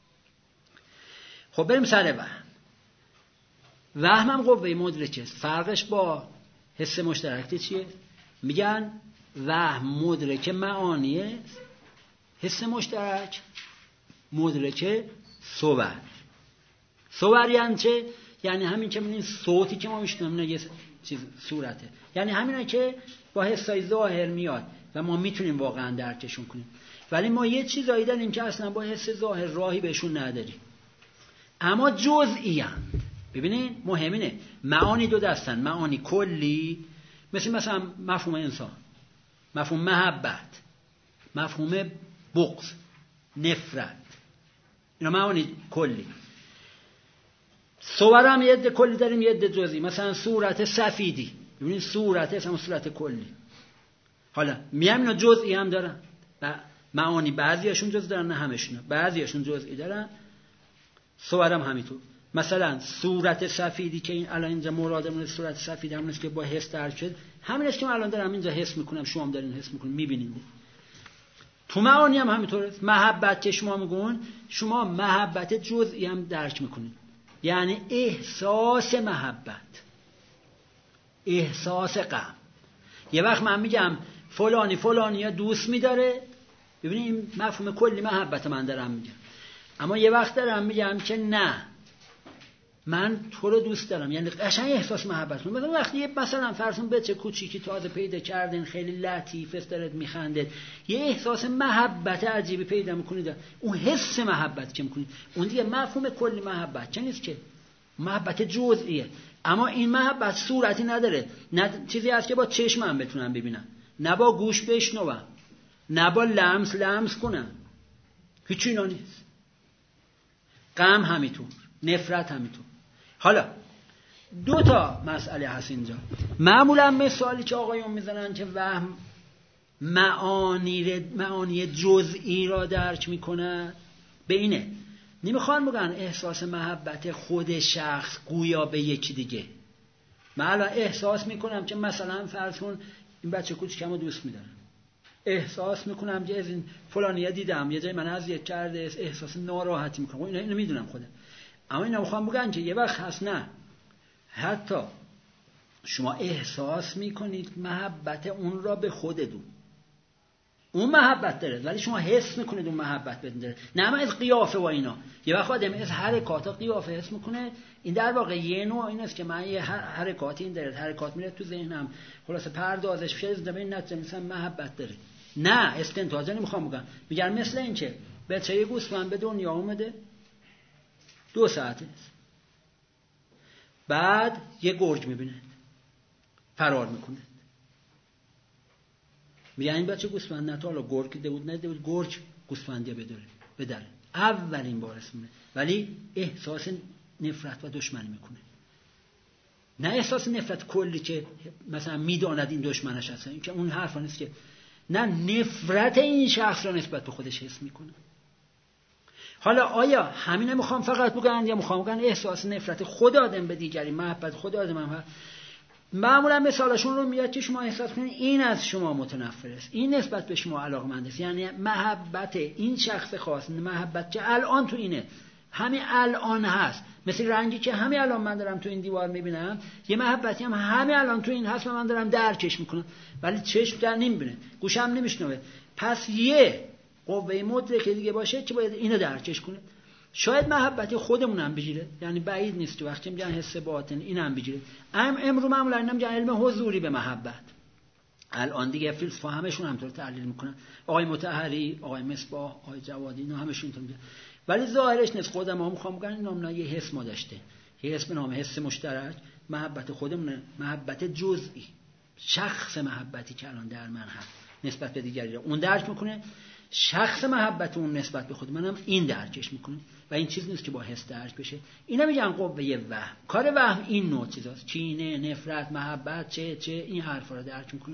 خب بریم سر وهم. وهم هم قوه مدرکه. فرقش با حس مشترک چیه؟ میگن وهم مدرک معانیه، حس مشترک مدرک صور. صور یعنی چه؟ یعنی همین که می‌بینید صوتی که ما میشنویم نه یه چیز صورته، یعنی همینه که با حسای ظاهر میاد و ما میتونیم واقعا درکشون کنیم. ولی ما یه چیزایی داریم که اصلا با حس ظاهر راهی بهشون نداریم، اما جزئی اند. ببینید مهمینه معانی دو دستن، معانی کلی مثل مثلا مفهوم انسان، مفهوم محبت، مفهوم بغض، نفرت، اینا معانی کلی. صور هم یه عده کلی داریم یه عده جزئی. مثلا صورت سفیدی، ببینید صورت است اما صورت کلی. حالا میام اینا جزئی هم دارن و معانی بعضیاشون جزئی دارن نه همشون، بعضیاشون جزئی دارن. صور هم همینطور. مثلا صورت سفیدی که این الان اینجا مرادمون صورت سفید همون است که با حس درک شد، همین است که من الان دارم اینجا حس میکنم، شما هم دارین حس میکنین میبینید. تو معانی هم همینطوره. محبت که شما میگون، شما محبت جزئی هم درک میکنید، یعنی احساس محبت، احساس غم. یه وقت من میگم فلانی فلانی یا دوست میداره، ببینید این مفهوم کلی محبت من دارم میگم. اما یه وقت دارم میگم که نه من تو رو دوست دارم، یعنی قشنگ احساس محبت کنم. مثلا وقتی مثلا فرضون بچه کوچیکی تازه پیدا کردین خیلی لطیف است داره میخنده، یه احساس محبت عجیبی پیدا میکنید، اون حس محبت که میکنید اون دیگه مفهوم کلی محبت چه نیست که محبت جزئیه. اما این محبت صورتی نداره، نه چیزی هست که با چشمم بتونم ببینم، نه با گوش بشنوم، نه با لمس لمس کنم، هیچ اینا نیست. غم همینطور، نفرت همینطور. حالا دو تا مسئله هست اینجا. معمولا مثالی که آقایون میزنن که وهم معانی معانی جزئی را درک میکنه به اینه، نمیخوان بگن احساس محبت خود شخص گویا به یکی دیگه. من الان احساس میکنم که مثلا فرض کن این بچه کوچیکمو دوست میدارم، احساس میکنم که از این فلانیه دیدم یه جای من اذیت کرده، احساس ناراحتی میکنم. اینا اینو میدونم خودم. اما اینا میخوام بگن که یه وقت هست نه حتی شما احساس میکنید محبت اون را به خودتون، اون محبت داره ولی شما حس میکنید اون محبت بدون داره. نه من از قیافه و اینا، یه وقت آدم از حرکات و قیافه حس میکنه. این در واقع یه نوع این است که من یه حرکاتی این داره، حرکات میره تو ذهنم خلاصه پردازش میشه از این نتیجه مثلا محبت داره. نه استنتاج نمیخوام بگم، میگم مثل این که بچه یه گوسفند به دنیا اومده دو ساعته است، بعد یه گرگ میبینه فرار میکنه، میگن این بچه گوسفند نتا حالا گرگ دیده بود ندیده بود، گرگ گوسفندی بداره بدره اولین بار اسمونه، ولی احساس نفرت و دشمنی میکنه. نه احساس نفرت کلی که مثلا میداند این دشمنش هست، این که اون حرفا نیست که نه، نفرت این شخص را نسبت به خودش حس میکنه. حالا آیا همینه میخوام فقط بگن یا میخوام بگن احساس نفرت خود آدم به دیگری، محبت خود آدم هم معمولا مثالشون رو میاد که شما احساس کنید این از شما متنفر است، این نسبت به شما علاقمند است، یعنی محبت این شخص خاص، محبت که الان تو اینه، همین الان هست، مثل رنگی که همین الان من دارم تو این دیوار میبینم، یه محبتی هم همین الان تو این هست و من دارم درکش میکنم، ولی چشم در نمیبینه، گوشم نمیشنوه. پس یه قوه مدرکه دیگه باشه که باید اینو درکش کنه. شاید محبتی خودمون هم بگیره، یعنی بعید نیست که وقتی میگن حس باطن این هم بگیره. ام امرو معمولا اینا میگن علم حضوری به محبت. الان دیگه فیلسوفا همشون همطور تعلیل میکنن، آقای مطهری، آقای مصباح، آقای جوادی، اینا همشون اینطور میگن، ولی ظاهرش نیست. خودم هم میخوام بگم اینا یه حس ما داشته، یه حس به نام حس مشترک، محبت خودمونه، محبت جزئی، شخص محبتی که الان در من هست نسبت به دیگری را اون درک میکنه، شخص محبت اون نسبت به خود منم این درکش میکنه و این چیز نیست که با حس درک بشه. اینا میگن قوه وهم. کار وهم این نوع چیزاست، کینه، نفرت، محبت، چه چه این حرفا رو درک میکنه.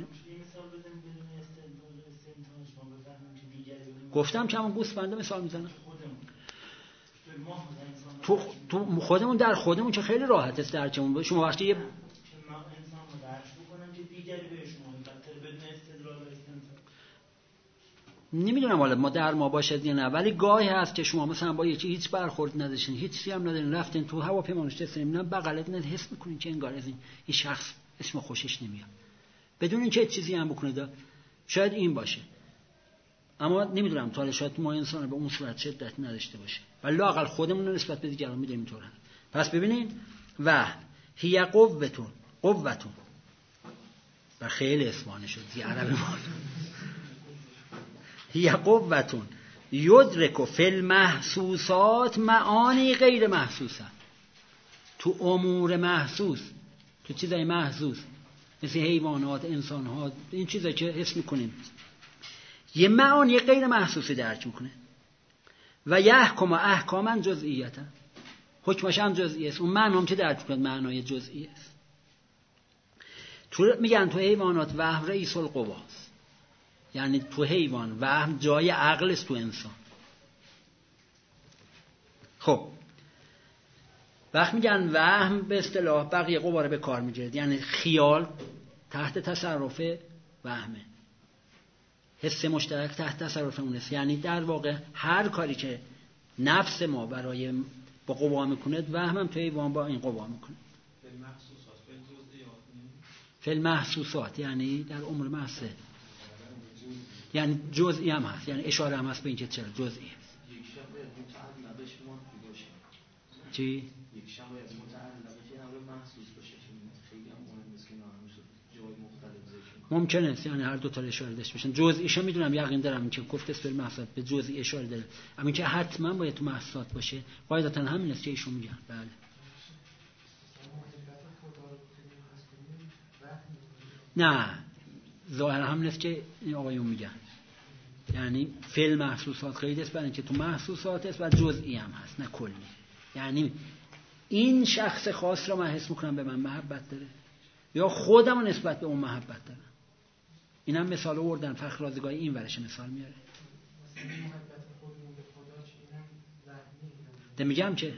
گفتم که همون گوسفنده مثال میزنم تو تو خودمون، در خودمون که خیلی راحت است درکمون. شما وقتی یه نمیدونم حالا ما در ما باشد یا نه، ولی گاهی هست که شما مثلا با یکی هیچ برخورد نداشتین، هیچ چیزی هم ندارین، رفتین تو هواپیما نشستین، اینا بغلت حس میکنین که انگار از این این شخص اسم خوشش نمیاد، بدون اینکه چیزی هم بکنه. دا شاید این باشه، اما نمیدونم تا شاید ما انسان به اون صورت شدت نداشته باشه، ولی لااقل خودمون رو نسبت به دیگران میدیم اینطور. پس ببینید و هی قوتون قوتون و خیلی اسمانه شد زی عربی ما هی قوتون یدرک فی المحسوسات معانی غیر محسوسه. تو امور محسوس، تو چیزای محسوس مثل حیوانات، انسان‌ها، این چیزایی که حس می‌کنیم، یه معانی غیر محسوسی درک می‌کنه. و یحکم احکاما جزئیتا، حکمش هم جزئی است، اون معنی هم که درک می‌کنه معنای جزئی است. تو میگن تو حیوانات وهم رئیس القواست، یعنی تو حیوان وهم جای عقل است، تو انسان. خب وقت میگن وهم به اصطلاح بقیه قوا رو به کار میگیره، یعنی خیال تحت تصرف وهمه، حس مشترک تحت تصرف اون است، یعنی در واقع هر کاری که نفس ما برای با قوا میکنه وهم هم تو حیوان با این قوا میکنه. فی المحسوسات یعنی در امور محسوسه، یعنی جزئی هم هست، یعنی اشاره هم هست به اینکه چرا جزئی است. یک شب متعلق به شما باشه. چی؟ یک شب متعلق به امر محسوس باشه که خیلی هم مهم است که نمیشه جای مختلف ذکر کنه. ممکنه است یعنی هر دو تا اشاره داشته باشن. جزئیشو میدونم، یقین دارم که گفت است به محسوسات به جزئی اشاره داره، اما اینکه حتما باید تو محسوسات باشه قاعدتا همین است که ایشون میگن. بله نه، ظاهر هم نیست که این آقایون میگن، یعنی فعل محسوسات خیلی است، برای اینکه تو محسوسات است و جزئی هم هست نه کلی. یعنی این شخص خاص را من حس میکنم به من محبت داره یا خودم نسبت به اون محبت دارم. این هم مثال آوردن، فخر رازگاهی این ورش مثال میاره. ده میگم که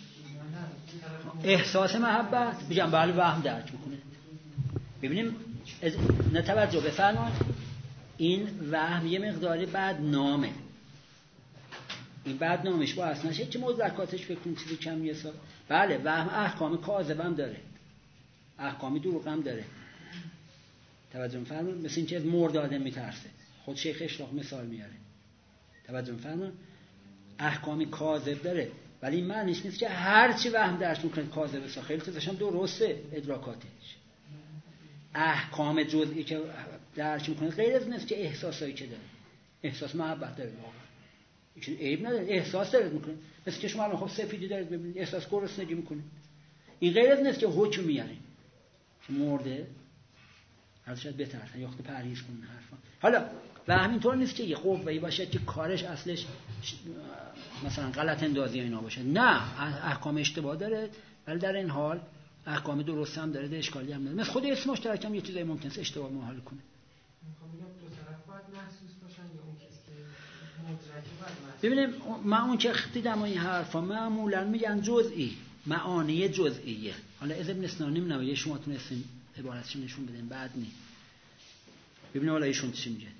احساس محبت میگم بله وهم درک میکنه. ببینیم نه توجه بفرمایید، این وهم یه مقداری بعد نامه، این بعد نامش با اصناشه که مدرکاتش فکر کنید چیزی کم یه سال. بله وهم احکام کاذب هم داره، احکامی دروغ هم داره. توجه می‌فرمایید، مثل این که از مرد آدم میترسه، خود شیخ اشراق مثال میاره. توجه می‌فرمایید، احکامی کاذب داره، ولی این معنیش نیست که هر چی وهم درش میکنه کاذبه. خیلی چیزاش هم درسته ادراکاتش. احکام جزئی که درک میکنه غیر از نیست که احساسایی که داره، احساس محبت داره واقعا، این عیب نداره، احساس داره میکنه. مثل که شما الان خب سفیدی دارید ببینید احساس گرسنگی میکنه، این غیر از نیست که حکم میاریم که مرده از شاید بترسن یا وقت پرهیز کنن حرفا. حالا و همینطور نیست که یه قوه‌ای باشه که کارش اصلش مثلا غلط اندازی اینا باشه، نه، احکام اشتباه داره ولی در این حال احکام درست هم داره، اشکالی هم نداره. مثل خود اسم مشترک هم یه چیزایی ممکنه اشتباه محال کنه. میخوام بگم دو طرف باید محسوس باشن یا اون کسی که مدرکه باید محسوس. ببینیم من اون که دیدم این حرفا معمولا میگن جزئی، معانی جزئیه. حالا از ابن سینا نمی‌دونم شما تونستین عبارتش نشون بدین بعد نی ببینیم حالا ایشون چی میگه.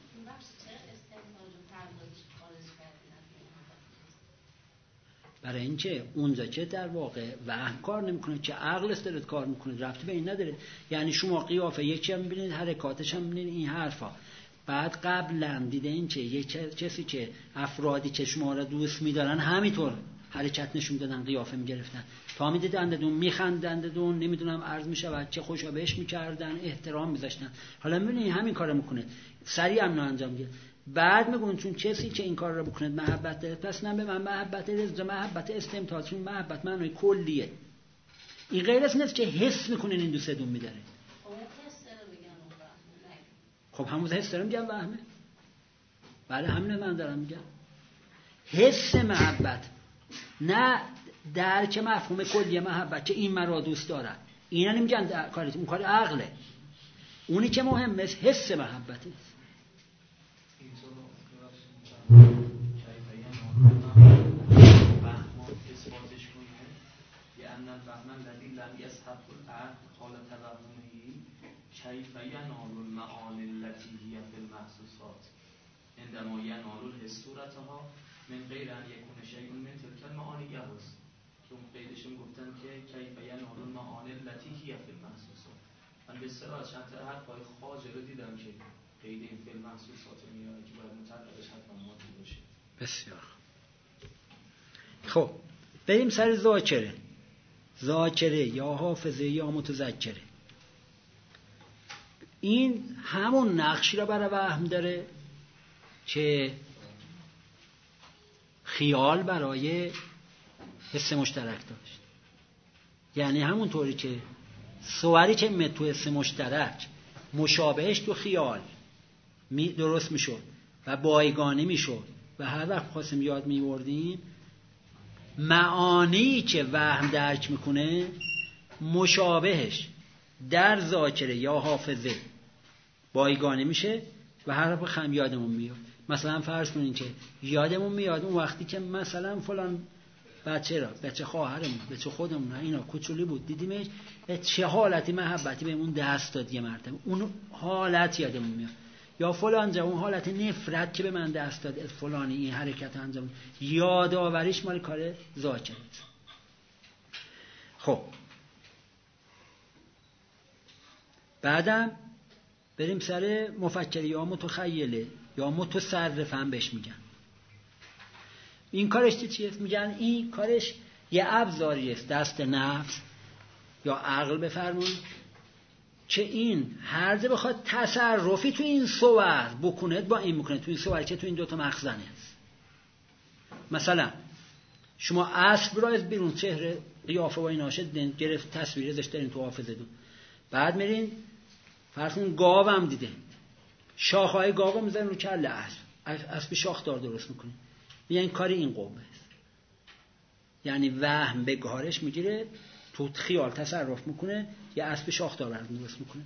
برای اینکه اونجا که در واقع وهم کار نمیکنه که عقل است داره کار میکنه، ربطی به این نداره. یعنی شما قیافه یکی هم میبینید، حرکاتش هم میبینید، این حرفا بعد قبلا دیدین که یک کسی که افرادی که شما را دوست میدارن همینطور حرکت نشون دادن، قیافه میگرفتن، تا میدیدن دون میخندن دون نمیدونم عرض میشود چه خوشا بهش میکردن، احترام میذاشتن. حالا میبینید همین کارو میکنه، سریع هم انجام میده. بعد میگن چون کسی که این کار رو بکنه محبت داره، پس نه به من محبت رضا، محبت استمتاع، چون محبت معنی کلیه. این غیر از نیست که حس میکنین این دوست دون میداره. خب همون حس دارم میگم وهمه. بله همین من دارم میگم. حس محبت نه درک مفهوم کلی محبت که این مرا دوست داره. اینا نمیگن کاری، اون کار عقله. اونی که مهمه حس محبته. كيف ينال المعاني التي هي في المحسوسات عندما ينال الحس صورتها من غير ان يكون شيء من تلك المعاني يحس. که اون قیدشون گفتن که كيف ينال المعاني التي هي في المحسوسات. من به اصطلاح چند تا حرفای خواجه رو دیدم که قید این فی المحسوسات میاد که باید مطلقش حتما ماتی باشه. بسیار خب بریم سر ذاکره. ذاکره یا حافظه یا متذکره، این همون نقشی را برای وهم داره که خیال برای حس مشترک داشت. یعنی همون طوری که صوری که می تو حس مشترک مشابهش تو خیال می درست میشد و بایگانی میشد و هر وقت خواستیم یاد میوردیم، معانی که وهم درک میکنه مشابهش در ذاکره یا حافظه بایگانی میشه و هر وقت هم یادمون میاد. مثلا فرض کنین که یادمون میاد اون وقتی که مثلا فلان بچه را، بچه خواهرمون، بچه خودمون، اینا کوچولی بود دیدیمش، چه حالتی محبتی بهمون دست داد یه مرتبه، اون حالت یادمون میاد. یا فلان جا اون حالت نفرت که به من دست داد فلانی این حرکت انجام، یادآوریش مال کار ذاکره. خب بعدم بریم سر مفکری یا متخیله یا متصرف هم بهش میگن. این کارش چیه؟ میگن این کارش یه ابزاری است دست نفس یا عقل بفرمون که این هر جا بخواد تصرفی تو این صور بکنه با این بکنه، تو این صور که تو این دوتا مخزنه است. مثلا شما اسب را از بیرون چهره قیافه و ایناش گرفت تصویر ازش دارین تو حافظه دون، بعد میرین فرض کن گاو هم دیده، شاخهای گاو رو میذارین رو کله اسب، اسب شاخدار درست میکنین، میگن کاری این قوه است. یعنی وهم به کارش میگیره، تو خیال تصرف میکنه، یه اسب شاخدار براتون درست میکنه.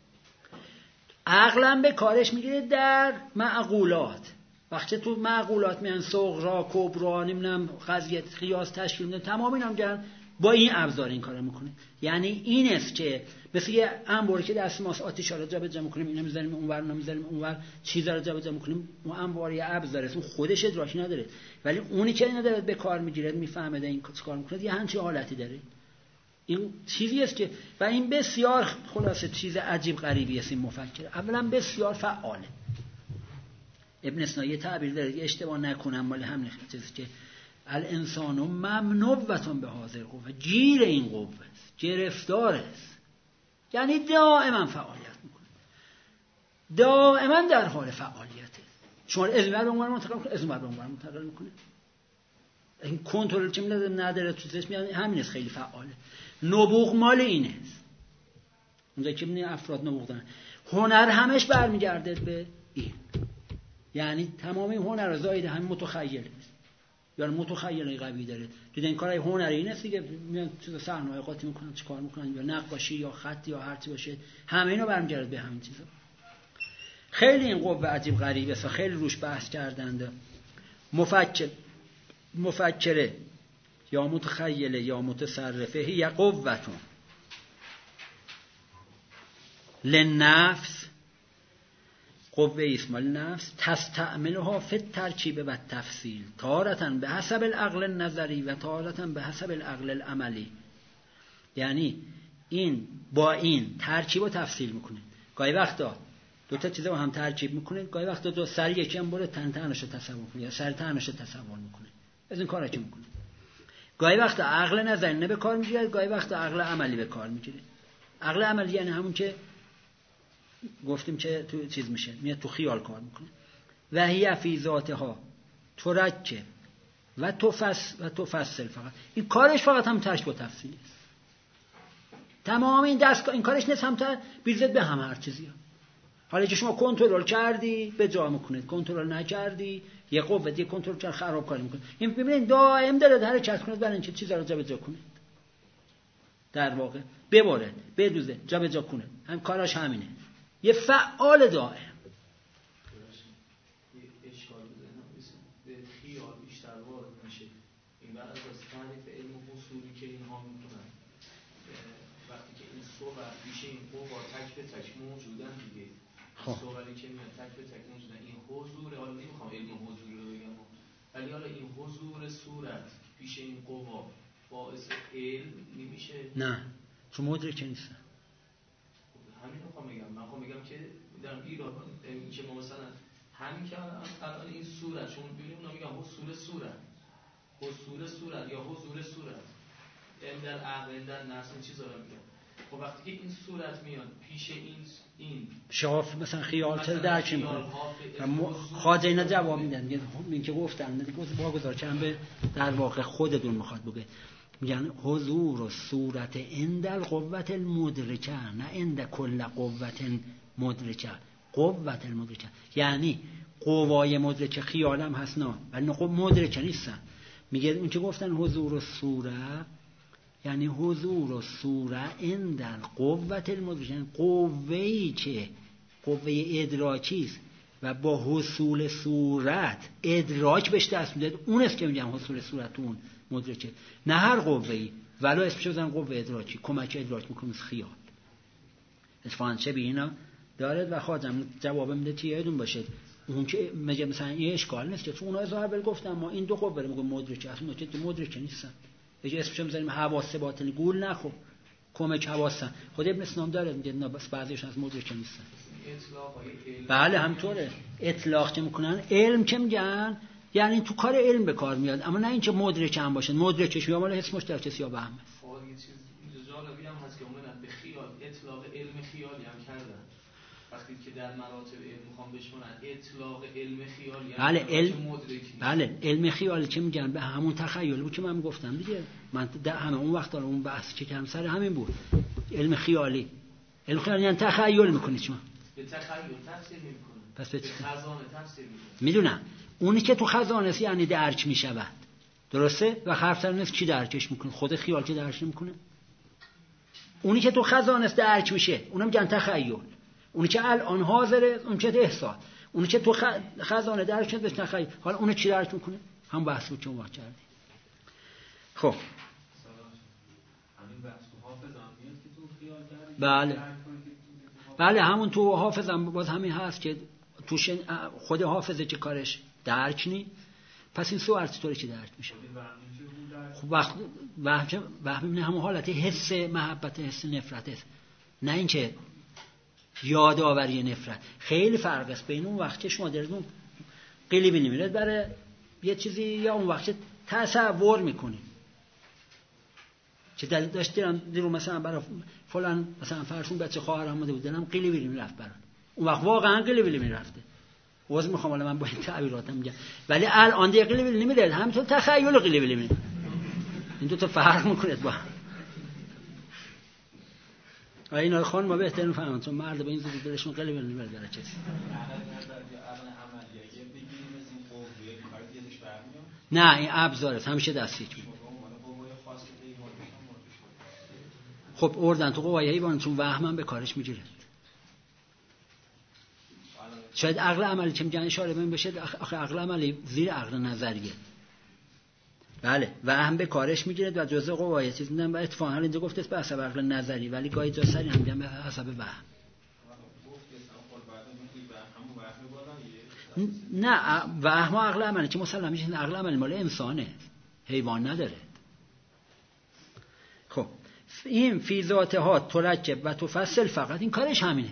عقلم به کارش میگیره در معقولات. وقتی تو معقولات میان صغرا، کبرا، نمیدونم قضیه قیاس تشکیل میدن، تمام اینا میگن با این ابزار این کارو میکنه. یعنی این است که مثل یه انباری که دست ماست، آتیش رو جابجا میکنیم، اینا میذاریم اونور، اونا میذاریم اونور، چیزا رو جابجا میکنیم. اون انبار یه ابزار است، اون خودش ادراکی نداره، ولی اونی که اینا داره به کار میگیره، میفهمه این کار میکنه، یه همچین حالتی داره. این چیزی است که و این بسیار خلاصه چیز عجیب غریبی است. این مفکر اولا بسیار فعاله. ابن سینا یه تعبیر داره که اشتباه نکنم مال همین چیزی که الانسان ممنوعتون به حاضر قوه، گیر این قوه است، گرفتار است. یعنی دائما فعالیت میکنه، دائما در حال فعالیته. شما از این ور به اون ور منتقل میکنه، از اون ور به اون ور منتقل میکنه. این کنترل چه میده نداره تو ذهنش، میاد همین است، خیلی فعاله. نبوغ مال اینه است. اونجا که میبینی افراد نبوغ دارن، هنر همش برمیگرده به این. یعنی تمام این هنر زاید همین متخیل است، یا متخیل قوی داره. دیدن کارای هنری این است دیگه، میان چیزا صحنه‌های قاطی میکنن، چیکار میکنن، یا نقاشی یا خط یا هر چی باشه، همه اینا برمیگرده به همین چیزا. خیلی این قوه عجیب غریبه است، خیلی روش بحث کردند. مفکر مفکره یا متخیله یا متصرفه هی قوتون لنفس قوه اسم نفس تستعملها فی الترکیب و التفصیل تارة به حسب العقل النظری و تارة به حسب العقل العملی. یعنی این با این ترکیب و تفصیل میکنه. گاهی وقتا دو تا چیز رو هم ترکیب میکنه، گاهی وقتا دو سر یکی هم بره تن تنش رو تصور کنه یا سر تنش رو تصور میکنه. از این کارا چی میکنه؟ گاهی وقتا عقل نظری نه به کار میگیره، گاهی وقتا عقل عملی به کار میگیره. عقل عملی یعنی همون که گفتیم که تو چیز میشه، میاد تو خیال کار میکنه. و هی فی ذاتها ترکب و تفصل و تفصل، فقط این کارش فقط هم ترکیب و تفصیل است. تمام این دست این کارش نیست، هم تا بیزد به هم هر چیزی. حالا که شما کنترل کردی به جا میکنه، کنترل نکردی یه قوت یه کنترل کار خراب کاری میکنه. این ببینید دائم داره حرکت کنه برای اینکه چیزا رو جا به جا کنه، در واقع ببره بدوزه جا به جا کنه. هم کاراش همینه، یه فعال دائم. اشکال به خیال بیشتر وارد میشه. این بعد از تعریف علم اصولی که اینها میکنن، وقتی که این صور پیش این قوا تک به تک موجودن دیگه، صوری که میاد تک به تک موجودن، این حضور، حالا نمیخوام علم حضور رو بگم، ولی حالا این حضور صورت پیش این قوا باعث علم نمیشه؟ نه، چون مدرک نیست. همین رو میخوام بگم. من میخوام بگم که در ایران این که ما مثلا همین که الان این صورت، چون ببینیم اونا میگن حصول صورت، حصول صورت یا حضور صورت، این در عقل در نفس این چیزا رو میگن. خب وقتی که این صورت میاد پیش این این شاف مثلا خیال چه درک میکنه، خواجه اینا جواب میدن. این که گفتن واگذار چند به در واقع خودتون میخواد بگه، میگن حضور و صورت اندل قوت المدرکه، نه اند کل قوت مدرکه، قوت المدرکه یعنی قوای مدرکه خیال هم هست نه، ولی نه مدرکه نیستن. میگه اون که گفتن حضور و صورت یعنی حضور و صورت اندل قوت المدرکه، یعنی قوهی که قوه ادراکی است و با حصول صورت ادراک بهش دست میده، اون است که میگم حصول صورت اون مدرکه، نه هر قوه‌ای. ولو اسمش بزن قوه ادراکی، کمک ادراک میکنه از خیال. اتفاقاً چه به اینا دارد و خواهم جواب میده که یادتون باشه اون که میگه مثلا این اشکال نیست که چون اونها از اول گفتم ما این دو قوه رو میگم مدرکه، اصلا که مدرکه نیستن. اگه اسمش بزنیم حواس باطنی گول نخو، کمک حواسن. خود ابن سینا داره میگه نه بس بعضیش از مدرکه نیستن. بله همطوره. اطلاق که میکنن علم که میگن یعنی تو کار علم به کار میاد، اما نه اینکه مدرک هم باشه. مدرکش یا مال حس مشترک یا وهم است. خب یه چیز جالبی هم هست که اومدن به خیال اطلاق علم خیالی هم کردن. وقتی که در مراتب علم میخوام بشمونن اطلاق علم خیالی هم بله علم مدرک. بله علم خیالی که میگن به همون تخیل بود که من گفتم دیگه. من در همه اون وقت اون بحث که کردم سر همین بود. علم خیالی. علم خیالی یعنی تخیل میکنید شما. به تخیل تفسیر میکنه. پس به خزانه تفسیر میکنه. میدونم. اونی که تو خزانه است یعنی درک میشود. درسته؟ و حرف سر نیست چی درکش میکنه؟ خود خیال که درک نمیکنه. اونی که تو خزانه است درک میشه، اونم میگن تخیل. اونی که الان حاضره اون که احساس، اونی که تو خزانه درک شده تخیل. حالا اون چی درک میکنه؟ هم بحث بود که اون وقت کردیم. خب همین بحث تو حافظ هم میاد که تو خیال کردی. بله بله همون تو حافظ هم باز همین هست که تو خود حافظه که کارش درک نی، پس این صورت طوری که درک میشه. خب وقت وهم وهم همون حالت حس محبت، حس نفرت است، نه اینکه یادآوری نفرت. خیلی فرق است بین اون وقت که شما درتون قلیبی نمیرد برای یه چیزی یا اون وقت تصور میکنید که داشت دیرم دیرو مثلا برای فلان مثلا فرسون بچه خواهر آمده بود دلم قلیبی نمیرفت برای اون وقت واقعا قلیبی نمیرفته. واسه میخوام الان من با این تعبیراتم میگم، ولی الان دیگه قلیبی نمیره، همینطور تخیل قلیبی نمیره. این دو تا فرق میکنه با هم. آ اینا رو خانم ما بهتر میفهمن چون مرد به این زودی دلشون قلیبی نمیره در چیز. نه این ابزاره همیشه دستی چون خب اردن تو قوای حیوان چون وهمن به کارش میگیره. شاید عقل عملی که میگن اشاره ببین بشه، آخه عقل عملی زیر عقل نظریه. بله وهم به کارش میگیره و جزء قوای چیز میدن و اتفاقا اینجا گفته است به حسب عقل نظری، ولی گاهی جا سری هم میگن به حسب وهم. نه وهم و عقل عملی که مسلم میشه، عقل عملی مال انسانه، حیوان نداره. خب این فی ذاتها ترکب و تفصل، فقط این کارش همینه.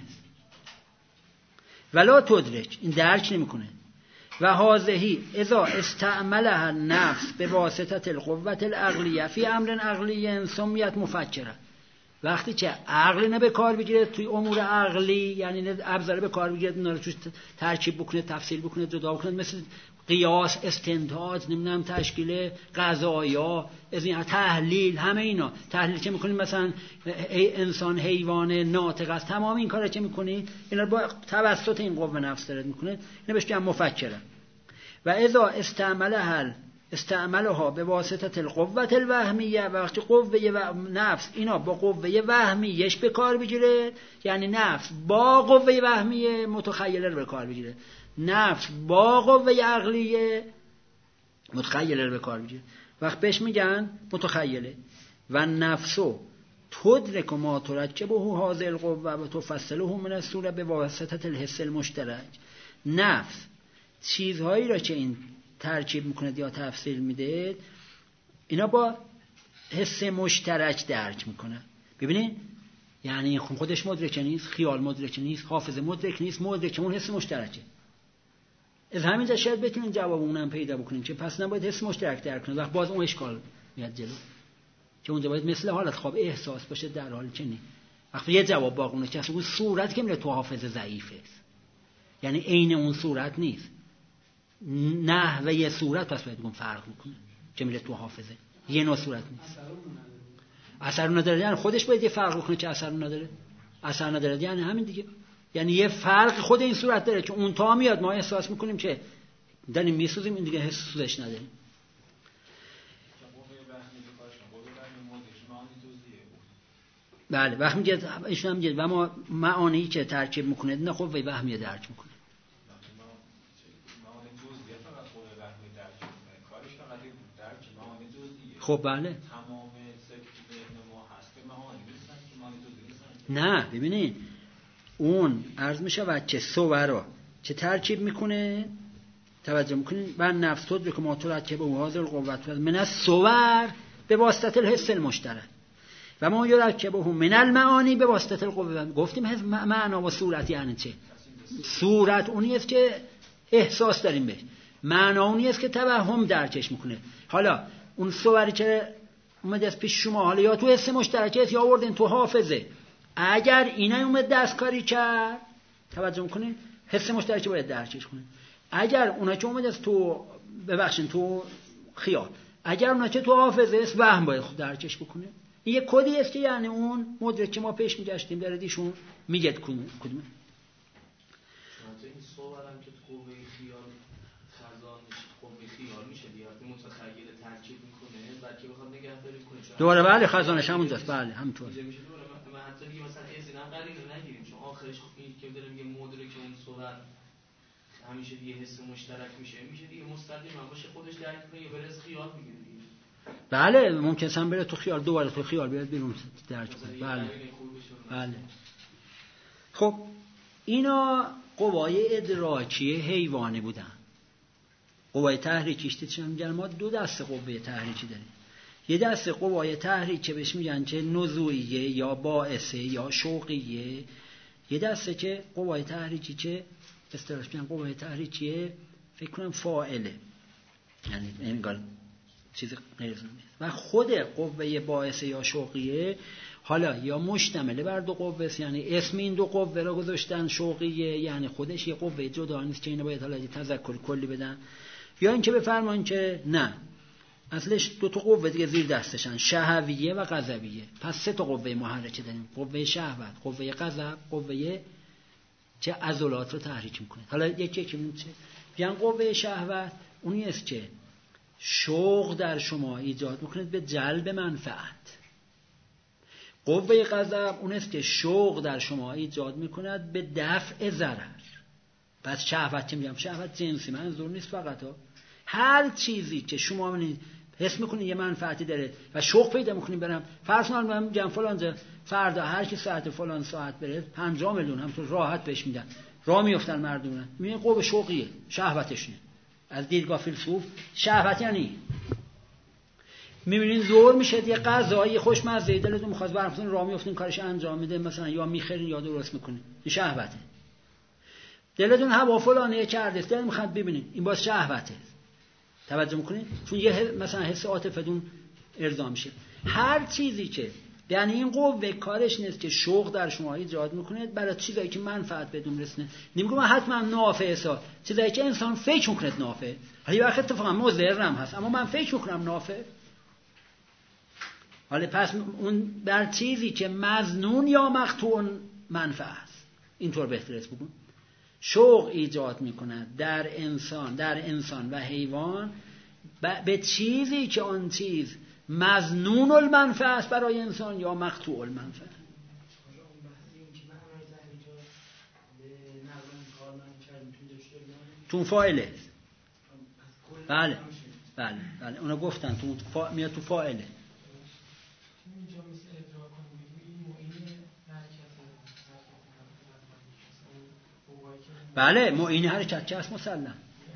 ولا تدرک، این درک نمیکنه. و هذه اذا استعملها النفس به واسطه القوة العقلیه فی امر عقلی سمیت مفکره. وقتی که عقل نه به کار بگیره توی امور عقلی، یعنی نه ابزار به کار بگیره، اونا رو توش ترکیب بکنه، تفصیل بکنه، جدا بکنه، مثل قیاس، استنتاج، نمیدونم تشکیل قضایا، از این تحلیل، همه اینا. تحلیل که میکنیم مثلا ای انسان حیوان ناطق است، تمام این کارا که میکنی اینا رو با توسط این قوه نفس داره میکنه، اینا بهش میگن مفکره. و اذا استعملها استعملها به واسطه القوة الوهمیه، وقتی قوه و نفس اینا با قوه وهمیش به کار بگیره، یعنی نفس با قوه وهمیه متخیله رو به کار بگیره، نفس با قوه عقلیه متخیله رو به کار بگیره، وقت بهش میگن متخیله. و نفسو تدرک ما ترکبه هذه القوه و تفصله من الصوره به واسطه الحس المشترک. نفس چیزهایی را که این ترکیب میکنه یا تفصیل میده، اینا با حس مشترک درک میکنه. ببینید یعنی خودش مدرک نیست، خیال مدرک نیست، حافظه مدرک نیست، مدرک اون حس مشترکه. از همین شاید بتونین جواب اونم پیدا بکنین که پس نباید حس مشترک درک کنه، وقت باز اون اشکال میاد جلو که اونجا باید مثل حالت خواب احساس باشه در حالی که نه. وقتی یه جواب باقونه که اون صورت که میره تو حافظه ضعیفه، یعنی عین اون صورت نیست، نحوه یه صورت پس باید بگم فرق میکنه که میره تو حافظه، یه نوع صورت نیست. اثر نداره، یعنی خودش باید یه فرق بکنه که اثر نداره. اثر نداره یعنی همین دیگه، یعنی یه فرق خود این صورت داره که اون تا میاد ما احساس میکنیم که داریم میسوزیم، این دیگه حس سوزش نداریم. بله وقتی میگه ایشون هم میگه و ما معانی که ترکیب میکنه نه خب وهمی درک میکنه. خب بله نه ببینید اون عرض می شود که صورا چه ترکیب میکنه، توجه میکنید بر نفس تدرک که ما ترکب و حاضر القوت من الصور به واسطه الحس المشترک و ما یرکبه من المعانی به واسطه القوه. گفتیم معنا و صورت یعنی چه؟ صورت اونی است که احساس داریم بهش، معنا اونی است که توهم درکش میکنه. حالا اون صوری که اومده از پیش شما، حالا یا تو حس مشترک است یا آوردین تو حافظه، اگر اینا اومد دستکاری کرد، توجه میکنین حس مشترک باید درکش کنه. اگر اونا که اومد از تو ببخشین تو خیال، اگر اونا که تو حافظه است وهم باید خود درکش بکنه. این یک کدی است که یعنی اون مدرک که ما پیش میگشتیم داره دیشون میگه کدومه. این صورم که تو قوه خیال خزان قوه خیال میشه دیگه، وقتی متخیل ترکیب میکنه بلکه بخواد نگهداری کنه دوره بله خزانش همونجاست. بله همونطور میشه دوره. من حتی دیگه مثلا از اینم قرینه نگیریم چون آخرش این که داره میگه مدرک اون صور همیشه دیگه حس مشترک میشه، میشه دیگه مستقیما باشه خودش درک کنه یا بره از خیال میگیره دیگه. بله ممکن سم بره تو خیال، دوباره تو خیال بیاد بیرون درک کنه. بله بله. خب اینا قوای ادراکی حیوانی بودن. قوای تحریکیش چون میگن ما دو دسته قوه تحریکی داریم. یه دسته قوای تحریک بهش میگن که نزوعیه یا باعثه یا شوقیه، یه دسته که قوای تحریکی که اصطلاحش میگن قوای تحریکیه فکر کنم فاعله، یعنی انگار چیز غیر از اون نیست. و خود قوه باعثه یا شوقیه حالا یا مشتمله بر دو قوه است، یعنی اسم این دو قوه را گذاشتن شوقیه، یعنی خودش یه قوه جدا نیست که اینا باید حالا تذکر کلی بدن، یا اینکه بفرمایین که نه اصلش دو تا قوه دیگه زیر دستشن، شهویه و غضبیه. پس سه تا قوه محرکه داریم، قوه شهوت، قوه غضب، قوه که عضلات رو تحریک میکنه. حالا یکی یکی میگیم چه بیان قوه شهوت اونی است که شوق در شما ایجاد میکنه به جلب منفعت. قوه غضب اون است که شوق در شما ایجاد میکند به دفع ضرر. پس شهوت که میگم شهوت جنسی منظور نیست فقط ها. هر چیزی که شما منید حس میکنید یه منفعتی داره و شوق پیدا میکنید برم فرض کنم من میگم فلان فردا هر کی ساعت فلان ساعت بره پنجاه میلیون هم تو راحت بهش میدن، راه میافتن مردم، میگن قوه شوقیه، شهوتشونه. از دیدگاه فیلسوف شهوت یعنی میبینین زور میشه یه غذای خوشمزه دلتون میخواد براتون راه میافتین کارش انجام میده، مثلا یا میخرین یا درست میکنین، این شهوته. دلتون هوا فلانه کرده دل میخواد ببینین، این باز شهوته. توجه میکنین؟ چون یه مثلا حس عاطفتون ارضا میشه. هر چیزی که یعنی این قوه کارش نیست که شوق در شما ایجاد میکنه برای چیزایی که منفعت بدون رسنه. نمیگم حتما نافع است، چیزایی که انسان فکر میکنه نافع، حالا وقت اتفاقا مضرم هست اما من فکر میکنم نافع. حالا پس اون در چیزی که مظنون یا مقطوع منفعه است، اینطور بهتر است بگم، شوق ایجاد میکنه در انسان در انسان و حیوان به چیزی که آن چیز مظنون المنفعه است برای انسان یا مقطوع المنفعه. تو فاعله. بله بله بله اونا گفتن تو فا... میاد تو فاعله. بله معین حرکت که هست مسلم.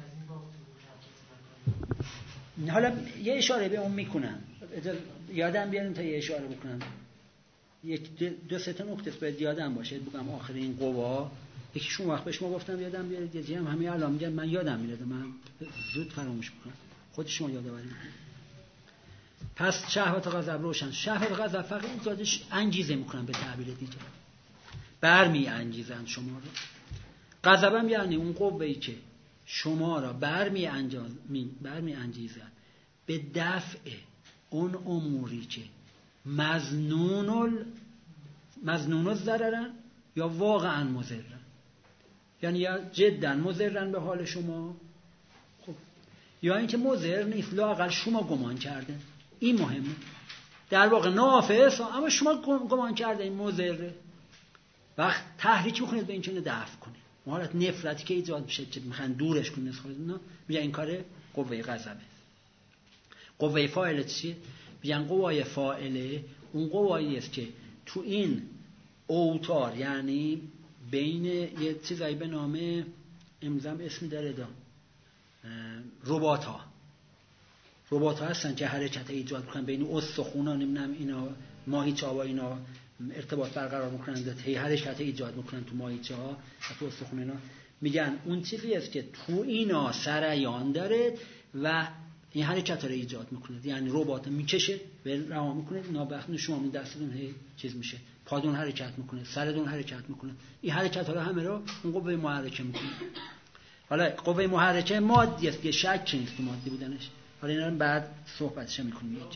حالا یه اشاره به اون میکنم، یادم بیاریم تا یه اشاره بکنم، یک دو سه تا نکته باید یادم باشه بگم آخر این قوا. یکیشون وقت بهش ما گفتم یادم بیارید، یه هم همین الان میگم من یادم میاد، من زود فراموش میکنم، خود شما یادآوری. پس شهوت غضب روشن، شهوت غضب فقط ایجادش انگیزه میکنن، به تعبیر دیگه برمی انگیزن شما رو. غضبم یعنی اون قوه‌ای که شما را برمی انجاز برمی انگیزن به دفع اون اموری که مظنون مظنون الضررن یا واقعا مضرن، یعنی یا جدا مضرن به حال شما، خب یا اینکه مضر نیست لااقل شما گمان کرده، این مهمه. در واقع نافع است اما شما گمان کرده این مضره، وقت تحریک میکنید به این چونه دفع کنید. حالت نفرتی که ایجاد میشه که میخوان دورش کنید از خودتون، میگن این کار قوه غضبه. قوه فاعله چیه؟ میگن قوه فاعله اون قوه‌ای است که تو این اوتار، یعنی بین یه چیزایی به نام امضام اسمی داره دا رباط ها رباط ها هستن که حرکت ایجاد میکنن بین استخونا، نمیدونم اینا ماهیچه ها و اینا ارتباط برقرار میکنن، هی حرکت ایجاد میکنن تو ماهیچه ها و تو استخون اینا. میگن اون چیزی است که تو اینا سریان داره و این حرکت رو ایجاد میکنه، یعنی رباط میکشه و رها میکنه، نابخت شما می دستتون هی چیز میشه، پادون حرکت میکنه، سرتون حرکت میکنه، این حرکت ها رو همه رو اون قوه محرکه میکنه. حالا قوه محرکه مادی است، یه شک نیست تو مادی بودنش، حالا اینا رو بعد صحبتش میکنیم. یه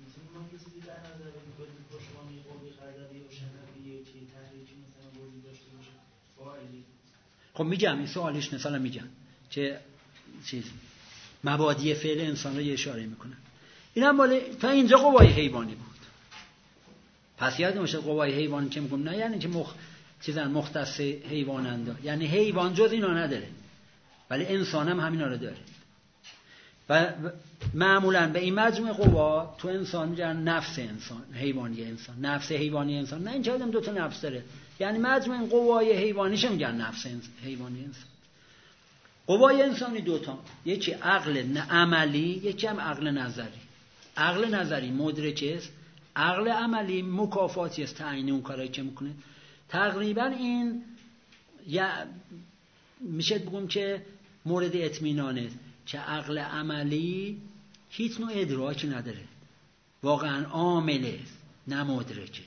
خب میگم این سوالش مثلا میگم که چیز مبادی فعل انسان رو یه اشاره میکنه. این هم مال تا اینجا قوای حیوانی بود. پس یاد نمیشه قوای حیوانی که میگم نه یعنی که مخ چیزن مختص حیواننده، یعنی حیوان جز اینا نداره ولی انسان هم همینا رو داره. و معمولا به این مجموعه قوا تو انسان میگن نفس انسان، حیوانی انسان، نفس حیوانی انسان. نه اینجا هم دو تا نفس داره، یعنی مجموعه قوای حیوانیش میگن نفس حیوانی انسان. قوای انسانی دوتا، یکی عقل عملی، یکی هم عقل نظری. عقل نظری مدرکه است، عقل عملی مکافاتی است تعیین اون کارایی که میکنه. تقریبا این یا میشه بگم که مورد اطمینانه که عقل عملی هیچ نوع ادراکی نداره، واقعا عامله نه مدرکه.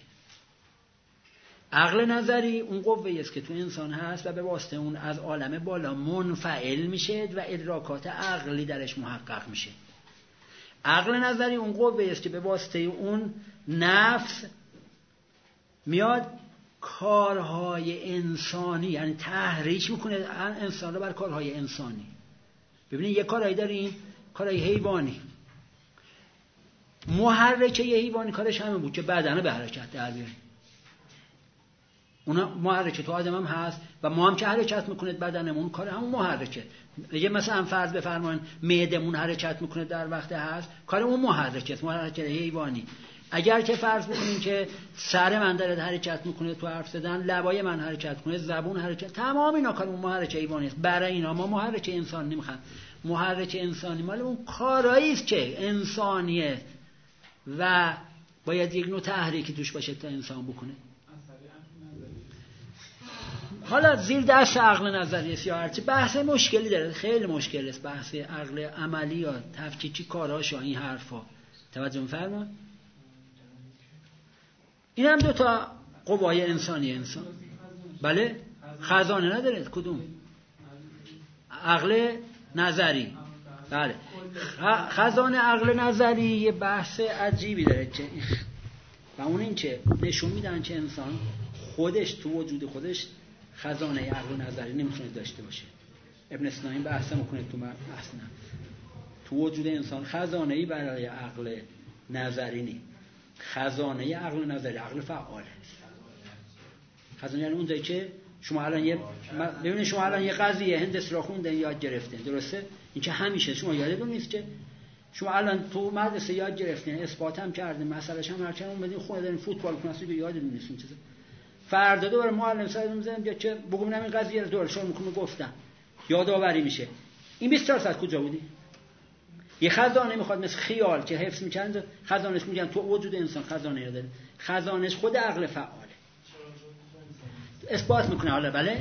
عقل نظری اون قوه‌ای است که تو انسان هست و به واسطه اون از عالم بالا منفعل میشه و ادراکات عقلی درش محقق میشه. عقل نظری اون قوه‌ای است که به واسطه اون نفس میاد کارهای انسانی، یعنی تحریک میکنه انسان رو بر کارهای انسانی. ببینید یه کارهایی داریم، کارهای حیوانی. محرکه یه حیوانی کارش همین بود که بدنه به حرکت در بیاره. اونا محرکه تو آدم هم هست و ما هم که حرکت میکنه بدنمون کار همون محرکه. یه مثلا فرض بفرمایید معدمون حرکت میکنه در وقت هست، کار اون محرکه است، محرکه حیوانی. اگر که فرض بکنیم که سر من داره حرکت میکنه تو حرف زدن، لبای من حرکت کنه، زبون حرکت، تمام اینا کار محرک حیوانی است. برای اینا ما محرک انسانی نمیخوام. محرک انسانی مال اون کارایی است که انسانیه و باید یک نوع تحریکی توش باشه تا انسان بکنه. حالا زیر دست عقل نظری است یا هرچی، بحث مشکلی داره، خیلی مشکل است بحث عقل عملی یا تفکیکی کاراش یا این حرفا. توجه می‌فرمایید؟ این هم دو تا قوای انسانی انسان. بله؟ خزانه نداره. کدوم؟ عقل نظری. بله. خزانه عقل نظری یه بحث عجیبی داره که و اون این که نشون میدن که انسان خودش تو وجود خودش خزانه عقل نظری نمیتونه داشته باشه. ابن سینا این بحث میکنه تو بحث نه. تو وجود انسان خزانه‌ای برای عقل نظری نیست. خزانه عقل نظری عقل فعاله. خزانه یعنی اون جایی که شما الان یه ببینید شما الان یه قضیه هندسه را خوندن یاد گرفتین، درسته؟ این که همیشه شما یادتون نیست که شما الان تو مدرسه یاد گرفتین، اثبات هم کردین، مسئلهش هم هرچند اون بدین خونه دارین فوتبال کنید یادتون نیست اون چیزا. فردا دوباره معلم سرتون میذارم یا چه بگم این قضیه رو دوباره شروع میکنم گفتم یادآوری میشه. این بیست و چهار ساعت کجا بودی؟ یه خزانه میخواد مثل خیال که حفظ میکنن، خزانهش میگن تو وجود انسان خزانه داره، خزانهش خود عقل فعاله اثبات میکنه. حالا بله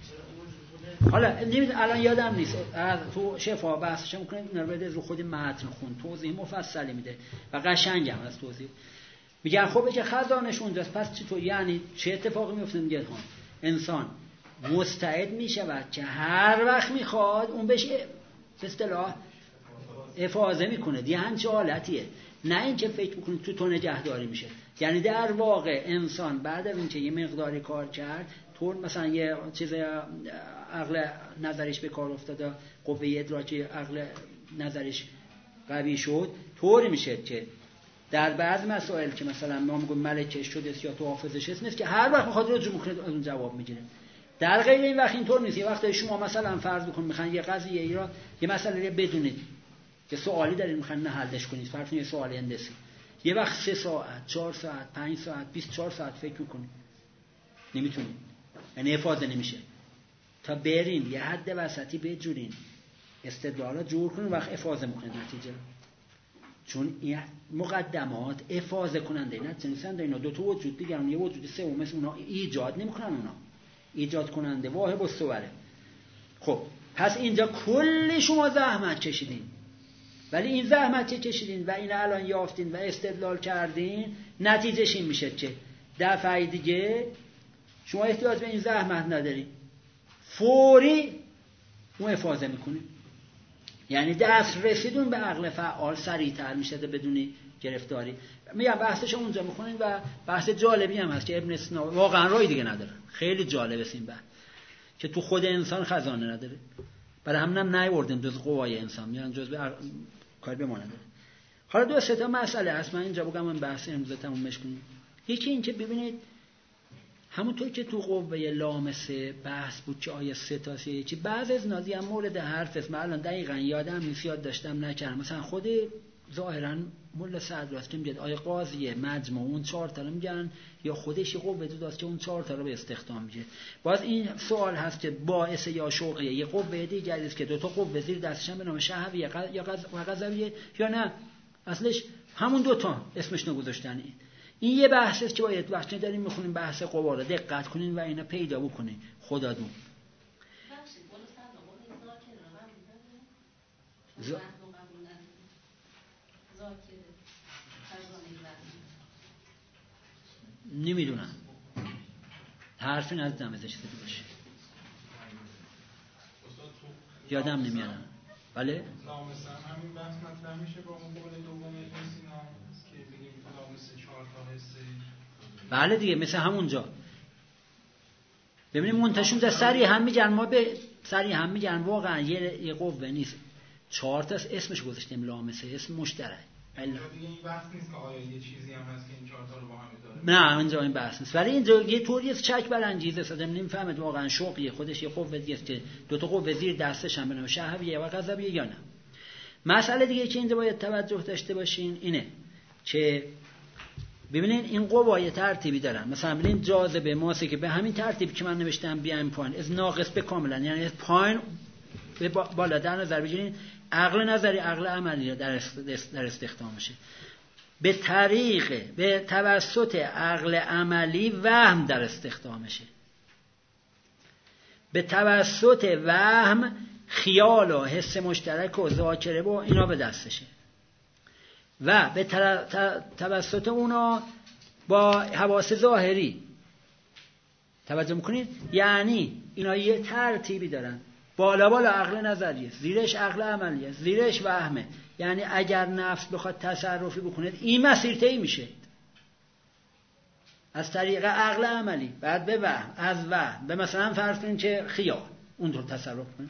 حالا الان یادم نیست تو شفا بحثش میکنه اینا رو بده رو خود متن خون توضیح مفصلی میده و قشنگ هم از توضیح میگن خب که خزانهش اونجاست، پس چی تو یعنی چه اتفاقی میفته؟ میگه ها انسان مستعد میشود که هر وقت میخواد اون بشه به اصطلاح افاضه میکنه. دیگه همچه حالتیه، نه اینکه فکر میکنه تو تو نگهداری میشه. یعنی در واقع انسان بعد از اینکه یه مقداری کار کرد طور مثلا یه چیز عقل نظرش به کار افتاده، قوه ادراکی عقل نظرش قوی شد، طوری میشه که در بعض مسائل که مثلا ما میگیم ملکه شده یا تو حافظش هست نیست که هر وقت میخواد رجوع میکنه از اون جواب میگیره. در غیر این وقت اینطور نیست. یه وقتی شما مثلا فرض بکنید میخواین یه قضیه ای را یه مسئله رو بدونید که سوالی دارید میخواین نه حلش کنید، فرض کنید یه سوال هندسی، یه وقت سه ساعت، چهار ساعت، پنج ساعت، بیست و چهار ساعت فکر میکنید، نمیتونید، یعنی افاضه نمیشه تا برین یه حد وسطی بجورین استدلالا جور کنین وقت افاضه میکنید نتیجه. چون این مقدمات افاضه کننده نه چنین اینا دو تا وجود دیگران یه وجود سوم مثل اونا ایجاد نمیکنن، اونا ایجاد کننده واهب الصوره. خب پس اینجا کل شما زحمت کشیدین، ولی این زحمت که کشیدین و این الان یافتین و استدلال کردین نتیجهش این میشه که دفعه دیگه شما احتیاج به این زحمت ندارین، فوری اون افاضه میکنین. یعنی دست رسیدون به عقل فعال سریعتر میشه بدون گرفتاری. میگم بحثش اونجا میکنین و بحث جالبی هم هست که ابن سینا واقعا رای دیگه نداره. خیلی جالب است این بحث که تو خود انسان خزانه نداره، برای همینم نیاوردیم جز قوای انسان، میان جز به کار به ما نداره. حالا دو سه تا مسئله هست من اینجا بگم من بحث امروز تمومش کنیم. یکی این که ببینید همونطور که تو قوه لامسه بحث بود که آیه سه تا سه چی بعض از نازی هم مورد حرف است، من الان دقیقاً یادم نیست، یاد داشتم نکردم. مثلا خود ظاهراً مولا صدراست که میگه آیه قاضیه مجموع اون چهار تا رو میگن یا خودش قوه تو داشت که اون چهار تا رو به استخدام میگه. باز این سوال هست که باعث یا شوقیه یه قوه دیگری است که دو تا قوه زیر دستش هم به نام شهویه یا غضبیه یا نه اصلش همون دو تا اسمش نگذاشتن. این یه بحث است که باید وقتی داریم میخونیم بحث قوا رو دقت کنین و اینا پیدا بکنین خدادون. ز... نمیدونم حرفی نزدم ازش زده باشه یادم نمیادم. بله؟ نامسا همین بحث مطرح میشه با اون قول دوم ابن سینا که بگیم نامسا چهار تا حسه. بله دیگه مثل همونجا ببینیم منتشون در سری هم میگن ما به سری هم میگن واقعا یه, یه قوه نیست چهار تا اسمش گذاشتیم لامسه اسم مشترک. دیگه این بحث نیست که آیا یه چیزی هم هست که این چهار تا رو با هم داره. نه اینجا این بحث نیست، ولی اینجا یه طوری است چک برانگیزه سادم نمیفهمد واقعا شوقیه خودش یه قوه دیگه است که دو تا قوه زیر دستش هم بنام شهویه و غضبیه یا نه. مسئله دیگه که اینجا باید توجه داشته باشین اینه که ببینین این قوای ترتیبی دارن. مثلا ببینین جاذبه ماسه که به همین ترتیبی که من نوشتم بیایم پایین از ناقص به کاملا، یعنی از پایین به بالا در نظر بگیرین، عقل نظری عقل عملی در در استخدام میشه. به طریق به توسط عقل عملی وهم در استخدام میشه. به توسط وهم خیال و حس مشترک و ذاکره و اینا به دستشه و به توسط اونا با حواس ظاهری توجه میکنید. یعنی اینا یه ترتیبی دارن، بالا بالا عقل نظریه، زیرش عقل عملیه، زیرش وهمه. یعنی اگر نفس بخواد تصرفی بکنه این مسیر طی میشه از طریق عقل عملی، بعد به وهم، از وهم به مثلا فرض کنید که خیال اون رو تصرف کنه.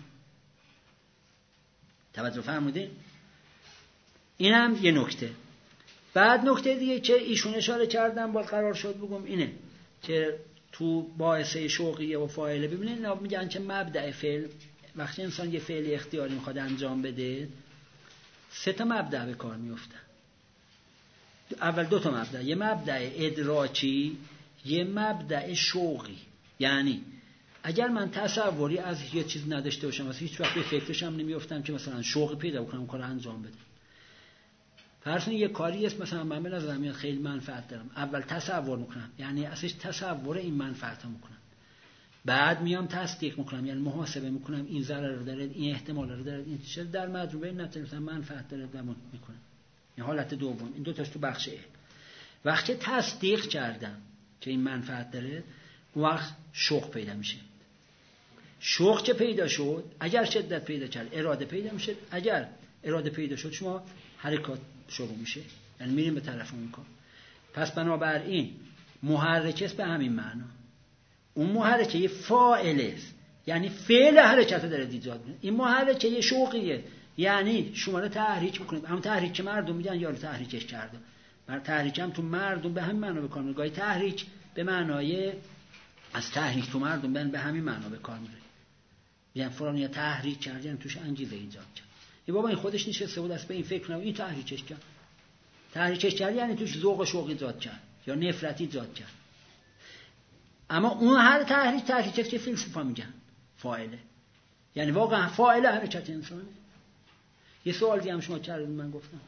توجه فرمودین؟ این هم یه نکته. بعد نکته دیگه که ایشون اشاره کردن باید قرار شد بگم اینه که تو باعثه شوقیه و فاعله ببینید میگن که مبدأ فعل، وقتی انسان یه فعل اختیاری میخواد انجام بده سه تا مبدأ به کار میفته. اول دو تا مبدأ، یه مبدأ ادراکی، یه مبدأ شوقی. یعنی اگر من تصوری از یه چیز نداشته باشم، مثلا هیچ وقت به فکرش هم نمیافتم که مثلا شوقی پیدا بکنم کار انجام بدم. فرض کنید یه کاری است مثلا من به نظر میاد خیلی منفعت دارم، اول تصور میکنم، یعنی اصلا تصور این منفعت رو میکنم، بعد میام تصدیق میکنم، یعنی محاسبه میکنم این ضرر رو داره، این احتمال رو داره، این چیز در مضروبه این نتیجه منفعت داره و میکنم. این حالت دوم. این دو تاش تو بخش ا. وقتی تصدیق کردم که این منفعت داره اون وقت شوق پیدا میشه. شوق که پیدا شد، اگر شدت پیدا کرد اراده پیدا میشه، اگر اراده پیدا شد شما حرکات شروع میشه، یعنی میریم به طرف اون کار. پس بنابراین محرک است به همین معنا. اون محرکه یه فاعل است، یعنی فعل حرکت رو داره ایجاد میکنه. این محرکه یه شوقیه، یعنی شما رو تحریک میکنه. هم تحریک که مردم میگن یارو تحریکش کرده، بر تحریک هم تو مردم به همین معنا به کار میره. گاهی تحریک به معنای از تحریک تو مردم به همین معنا به کار میره، یعنی فلان یا تحریک کرد، یعنی توش انگیزه ایجاد کرد. این بابا این خودش نشسته بود دست به این فکر نمی‌کنه این تحریکش کرد. تحریکش کرد یعنی توش ذوق و شوق ایجاد کرد یا نفرت ایجاد کرد. اما اون هر تحریک تحریکش که فیلسوفا میگن فاعله، یعنی واقعا فاعل حرکت انسانه. یه سوال دیگه هم شما کردید من گفتم.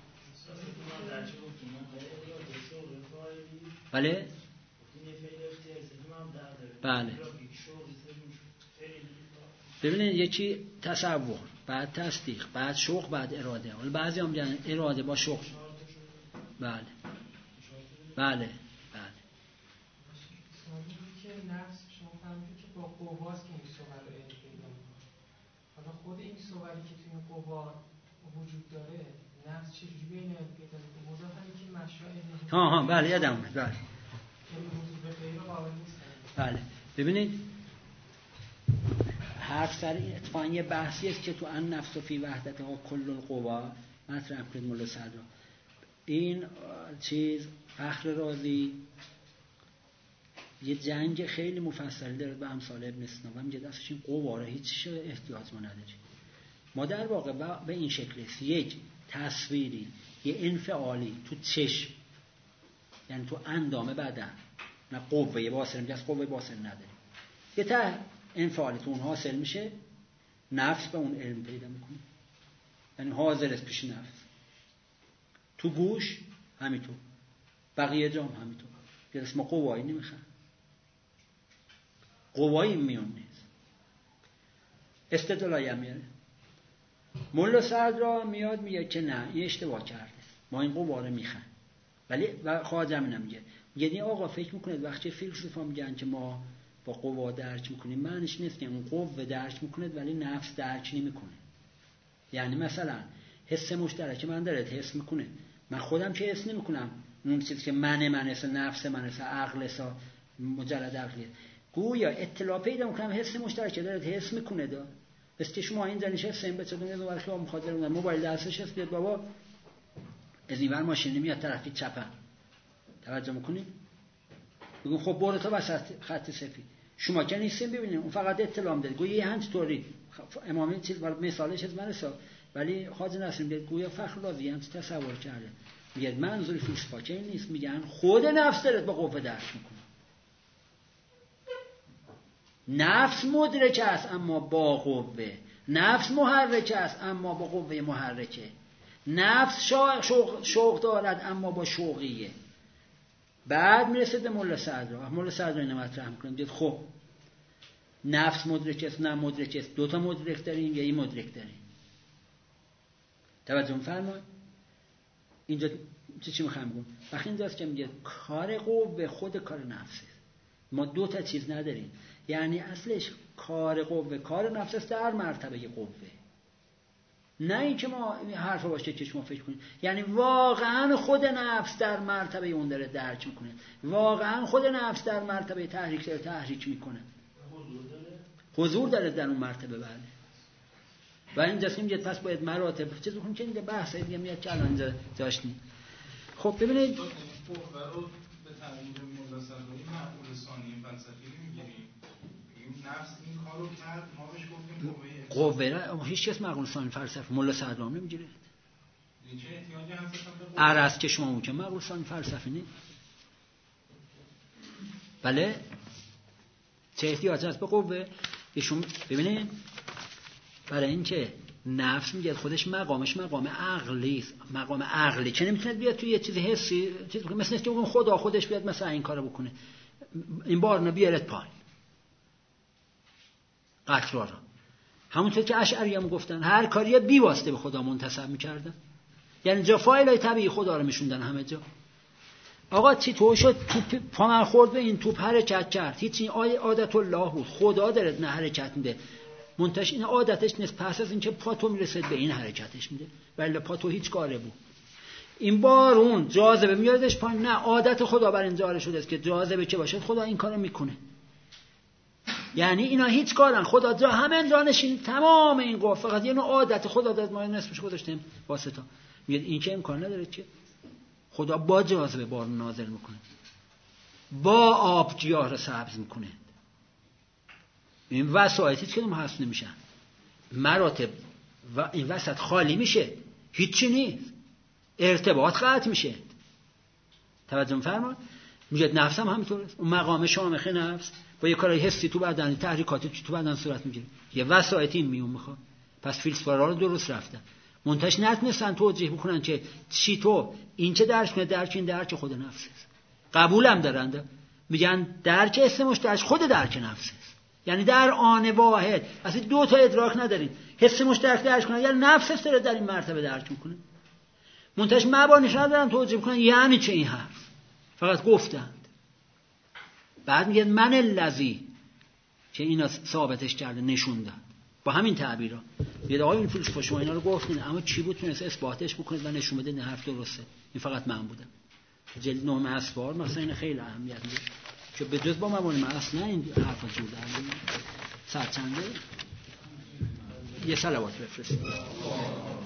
بله بله. ببینید یکی تصور، بعد تصدیق، بعد شوق، بعد اراده. حالا بعضی هم میگن اراده با شوق. بله بله بله. که نفس شما فهمید که با قواست که این صور رو پیدا میکنه. حالا خود این صوری که توی این قوا وجود داره نفس چجوری بین پیدا میکنه؟ موضوع همین که مشاعر ها ها بله یادم اومد. بله به غیر قابل نیست. بله ببینید حرف سر این اتفاقا یه بحثی است که تو ان نفس فی وحدت ها کل القوا مطرح کرد مولا صدرا. این چیز فخر رازی یه جنگ خیلی مفصلی داره با امثال ابن سینا و میگه دستش این قوا را هیچ احتیاط ما نداریم. ما در واقع به این شکل است، یک تصویری، یه انفعالی تو چشم، یعنی تو اندام بدن، نه قوه باصره، میگه از قوه باصره نداریم، یه تا انفعالی تو اون حاصل میشه، نفس به اون علم پیدا میکنه، یعنی حاضر است پیش نفس. تو گوش همینطور، بقیه جام همینطور. یه اسم قوایی نمیخواد، قوایی میون نیست. استدلالی هم میاره. مولا صدرا میاد میگه که نه این اشتباه کرده، ما این قوا رو میخوایم. ولی و خواجه هم نمیگه، یعنی آقا فکر میکنید وقتی فیلسوفا میگن که ما با قوا درک میکنیم، معنیش نیست که اون قوه درک میکنه ولی نفس درک نمیکنه. یعنی مثلا حس مشترک من داره حس میکنه، من خودم که حس نمیکنم اون چیزی که من من است، نفس من است، عقل است، مجرد عقلیه. گویا اطلاع پیدا میکنم حس مشترک داره حس میکنه. دا بس که شما اینجا نشستین بچه‌تون رو برخلاف مخاطر اون موبایل دستش هست، بیاد بابا از اینور ماشین نمیاد طرفی چپن، توجه میکنید؟ بگو خب برو تا وسط خط سفید، شما که نیستین ببینید، اون فقط اطلاع میده. گویا یه همچ طوری امامی چیز مثالش از من حساب، ولی خواجه نصیر میگه گویا فخر رازی هم تصور کرده میگه منظور فیلسوفا که این نیست، میگن خود نفس داره با قوه درک میکنه. نفس مدرک است اما با قوه، نفس محرک است اما با قوه محرکه، نفس شوق, شوق دارد اما با شوقیه. بعد میرسه به مولا صدرا. مولا صدرا اینو مطرح میکنه، میگه خب نفس مدرک است نه مدرک است، دو تا مدرک داریم یا این مدرک داریم. توجه فرمایید اینجا چه چی میخوام بگم؟ وقتی اینجاست که میگه کار قوه خود کار نفسه، ما دو تا چیز نداریم. یعنی اصلش کار قوه کار نفس است در مرتبه قوه، نه اینکه ما حرف باشه که شما فکر کنید. یعنی واقعا خود نفس در مرتبه اون داره درک میکنه، واقعا خود نفس در مرتبه تحریک داره تحریک میکنه، حضور داره در اون مرتبه. بله و این جسم میگه پس باید مراتب چیز بکنیم که این بحث دیگه میاد که الان اینجا داشتیم. خب ببینید قوه رو به تعبیر مولا صدرایی معقول ثانی فلسفی میگیریم، میگیم نفس این کارو کرد، ما بهش گفتیم قوه. قوه را هیچ کس معقول ثانی فلسفی مولا صدرایی نمیگیره. چه احتیاجی هست به قوه؟ عرض که شما اون که معقول ثانی فلسفی نیست. بله چه احتیاجی هست به قوه؟ ایشون ببینید برای اینکه نفس میگه خودش مقامش مقام عقلی است، مقام عقلی که نمیتونه بیاد توی یه چیز حسی چیز بکنه، مثل اینکه اون خدا خودش بیاد مثلا این کارو بکنه، این بارنا بیارت پایین قطرا را. همونطور که اشعری هم گفتن هر کاری بی واسطه به خدا منتسب میکردن، یعنی جا فایلای طبیعی خدا رو میشوندن همه جا. آقا چی تو شد توپ پا من خورد به این توپ حرکت کرد، هیچ این عادت الله بود، خدا داره نه حرکت میده، منتش این عادتش نیست، پس از اینکه پا تو میرسد به این حرکتش میده، ولی پا تو هیچ کاره بود. این بارون جاذبه میادش پایین، نه عادت خدا بر این جاره شده است که جاذبه که باشه خدا این کارو میکنه. یعنی اینا هیچ کارن، خدا جا همین جانشین تمام این قوه، فقط یه نوع عادت خدا داد ما نسبش گذاشتیم واسطا. میگه این که امکان نداره که خدا با جاذبه بارون نازل میکنه، با آب گیاه رو سبز میکنه. این وسایطی که ما حس نمیشن، مراتب و این وسط خالی میشه، هیچی نیست، ارتباط قطع میشه. توجه فرما. میگه نفس هم همینطوره، اون مقام شامخ نفس با یه کارای حسی تو بدن، تحریکاتی تو بدن صورت میگیره، یه وسایطی میون میخواد. پس فیلسوفا رو درست رفتن، منتش نتونستن توجیه بکنن که چی تو این چه درک کنه، درک این درک خود نفس است. قبولم دارند، میگن درک اسم مشترک خود درک نفس است. یعنی در آن واحد اصلا دو تا ادراک نداریم، حس مشترک درک کنن یعنی نفس است داره در این مرتبه درک میکنه. منتش مبانیش ندارن توجیه بکنن یعنی چه این حرف، فقط گفتند. بعد میگن من الذی که اینا ثابتش کرده نشوندن با همین تعبیرا. میگه آقا این فیلسوفا شما اینا رو گفتین اما چی بود تونست اثباتش بکنید و نشون بده این حرف درسته؟ این فقط من بودم. جلد نهم اسفار مثلا این خیلی اهمیت داره که به جز با مبانی من اصلا این حرفا جور در سرچنده. یه صلوات بفرستید.